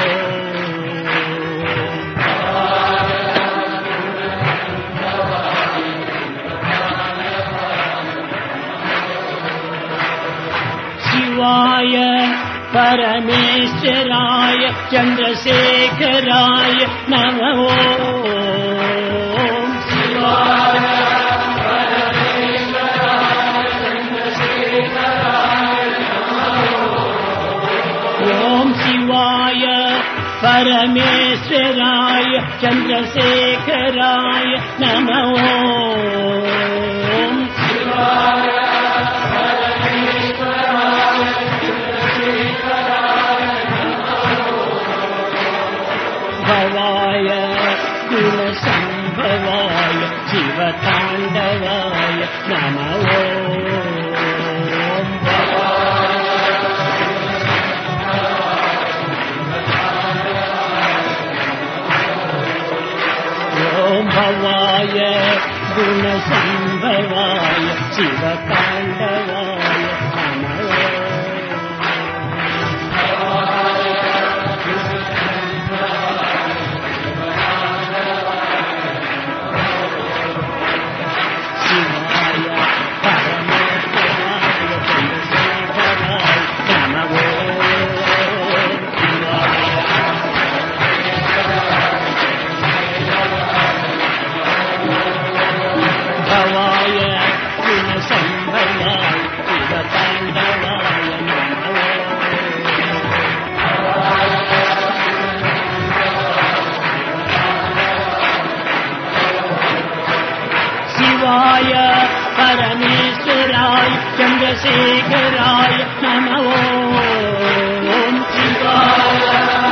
शिवाय परमेश्वराय चंद्रशेखराय नमः शिवाय शिवाय परमेश्वराय चंद्रशेखराय नमः शिवाय परमेश्वराय चंद्रशेखराय भवाय गुणसंभवाय शिवतांडवाय नमः भवाय गुणसंभवाय शिवतांडवाय नमः शिवाय परमेश्वराय चंद्रशेखराय नमः भवाय गुणसंभवाय शिवतांडवाय नमः शिवाय परमेश्वराय चंद्रशेखराय नमः शिवाय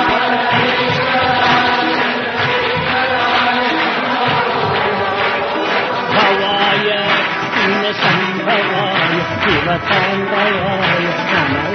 भवाय गुणसंभवाय शिवतांडवाय नमः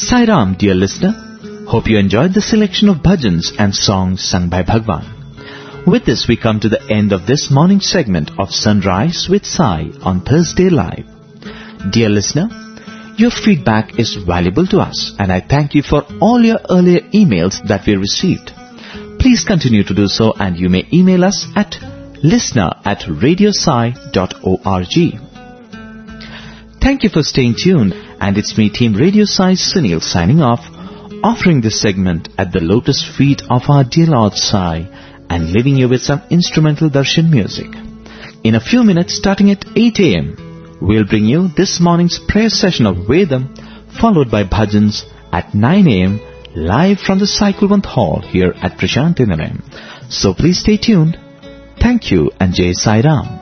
Sai Ram, dear listener. Hope you enjoyed the selection of bhajans and songs sung by Bhagwan. With this, we come to the end of this morning segment of Sunrise with Sai on Thursday Live. Dear listener, your feedback is valuable to us, and I thank you for all your earlier emails that we received. Please continue to do so, and you may email us at listener@radiosai.org. Thank you for staying tuned, and it's me, Team Radio Sai Sunil, signing off, offering this segment at the lotus feet of our dear Lord Sai, and leaving you with some instrumental darshan music. In a few minutes, starting at 8 a.m., we'll bring you this morning's prayer session of Vedam, followed by bhajans at 9 a.m., live from the Sai Kulwant Hall here at Prashantinaram. So please stay tuned. Thank you, and Jai Sai Ram.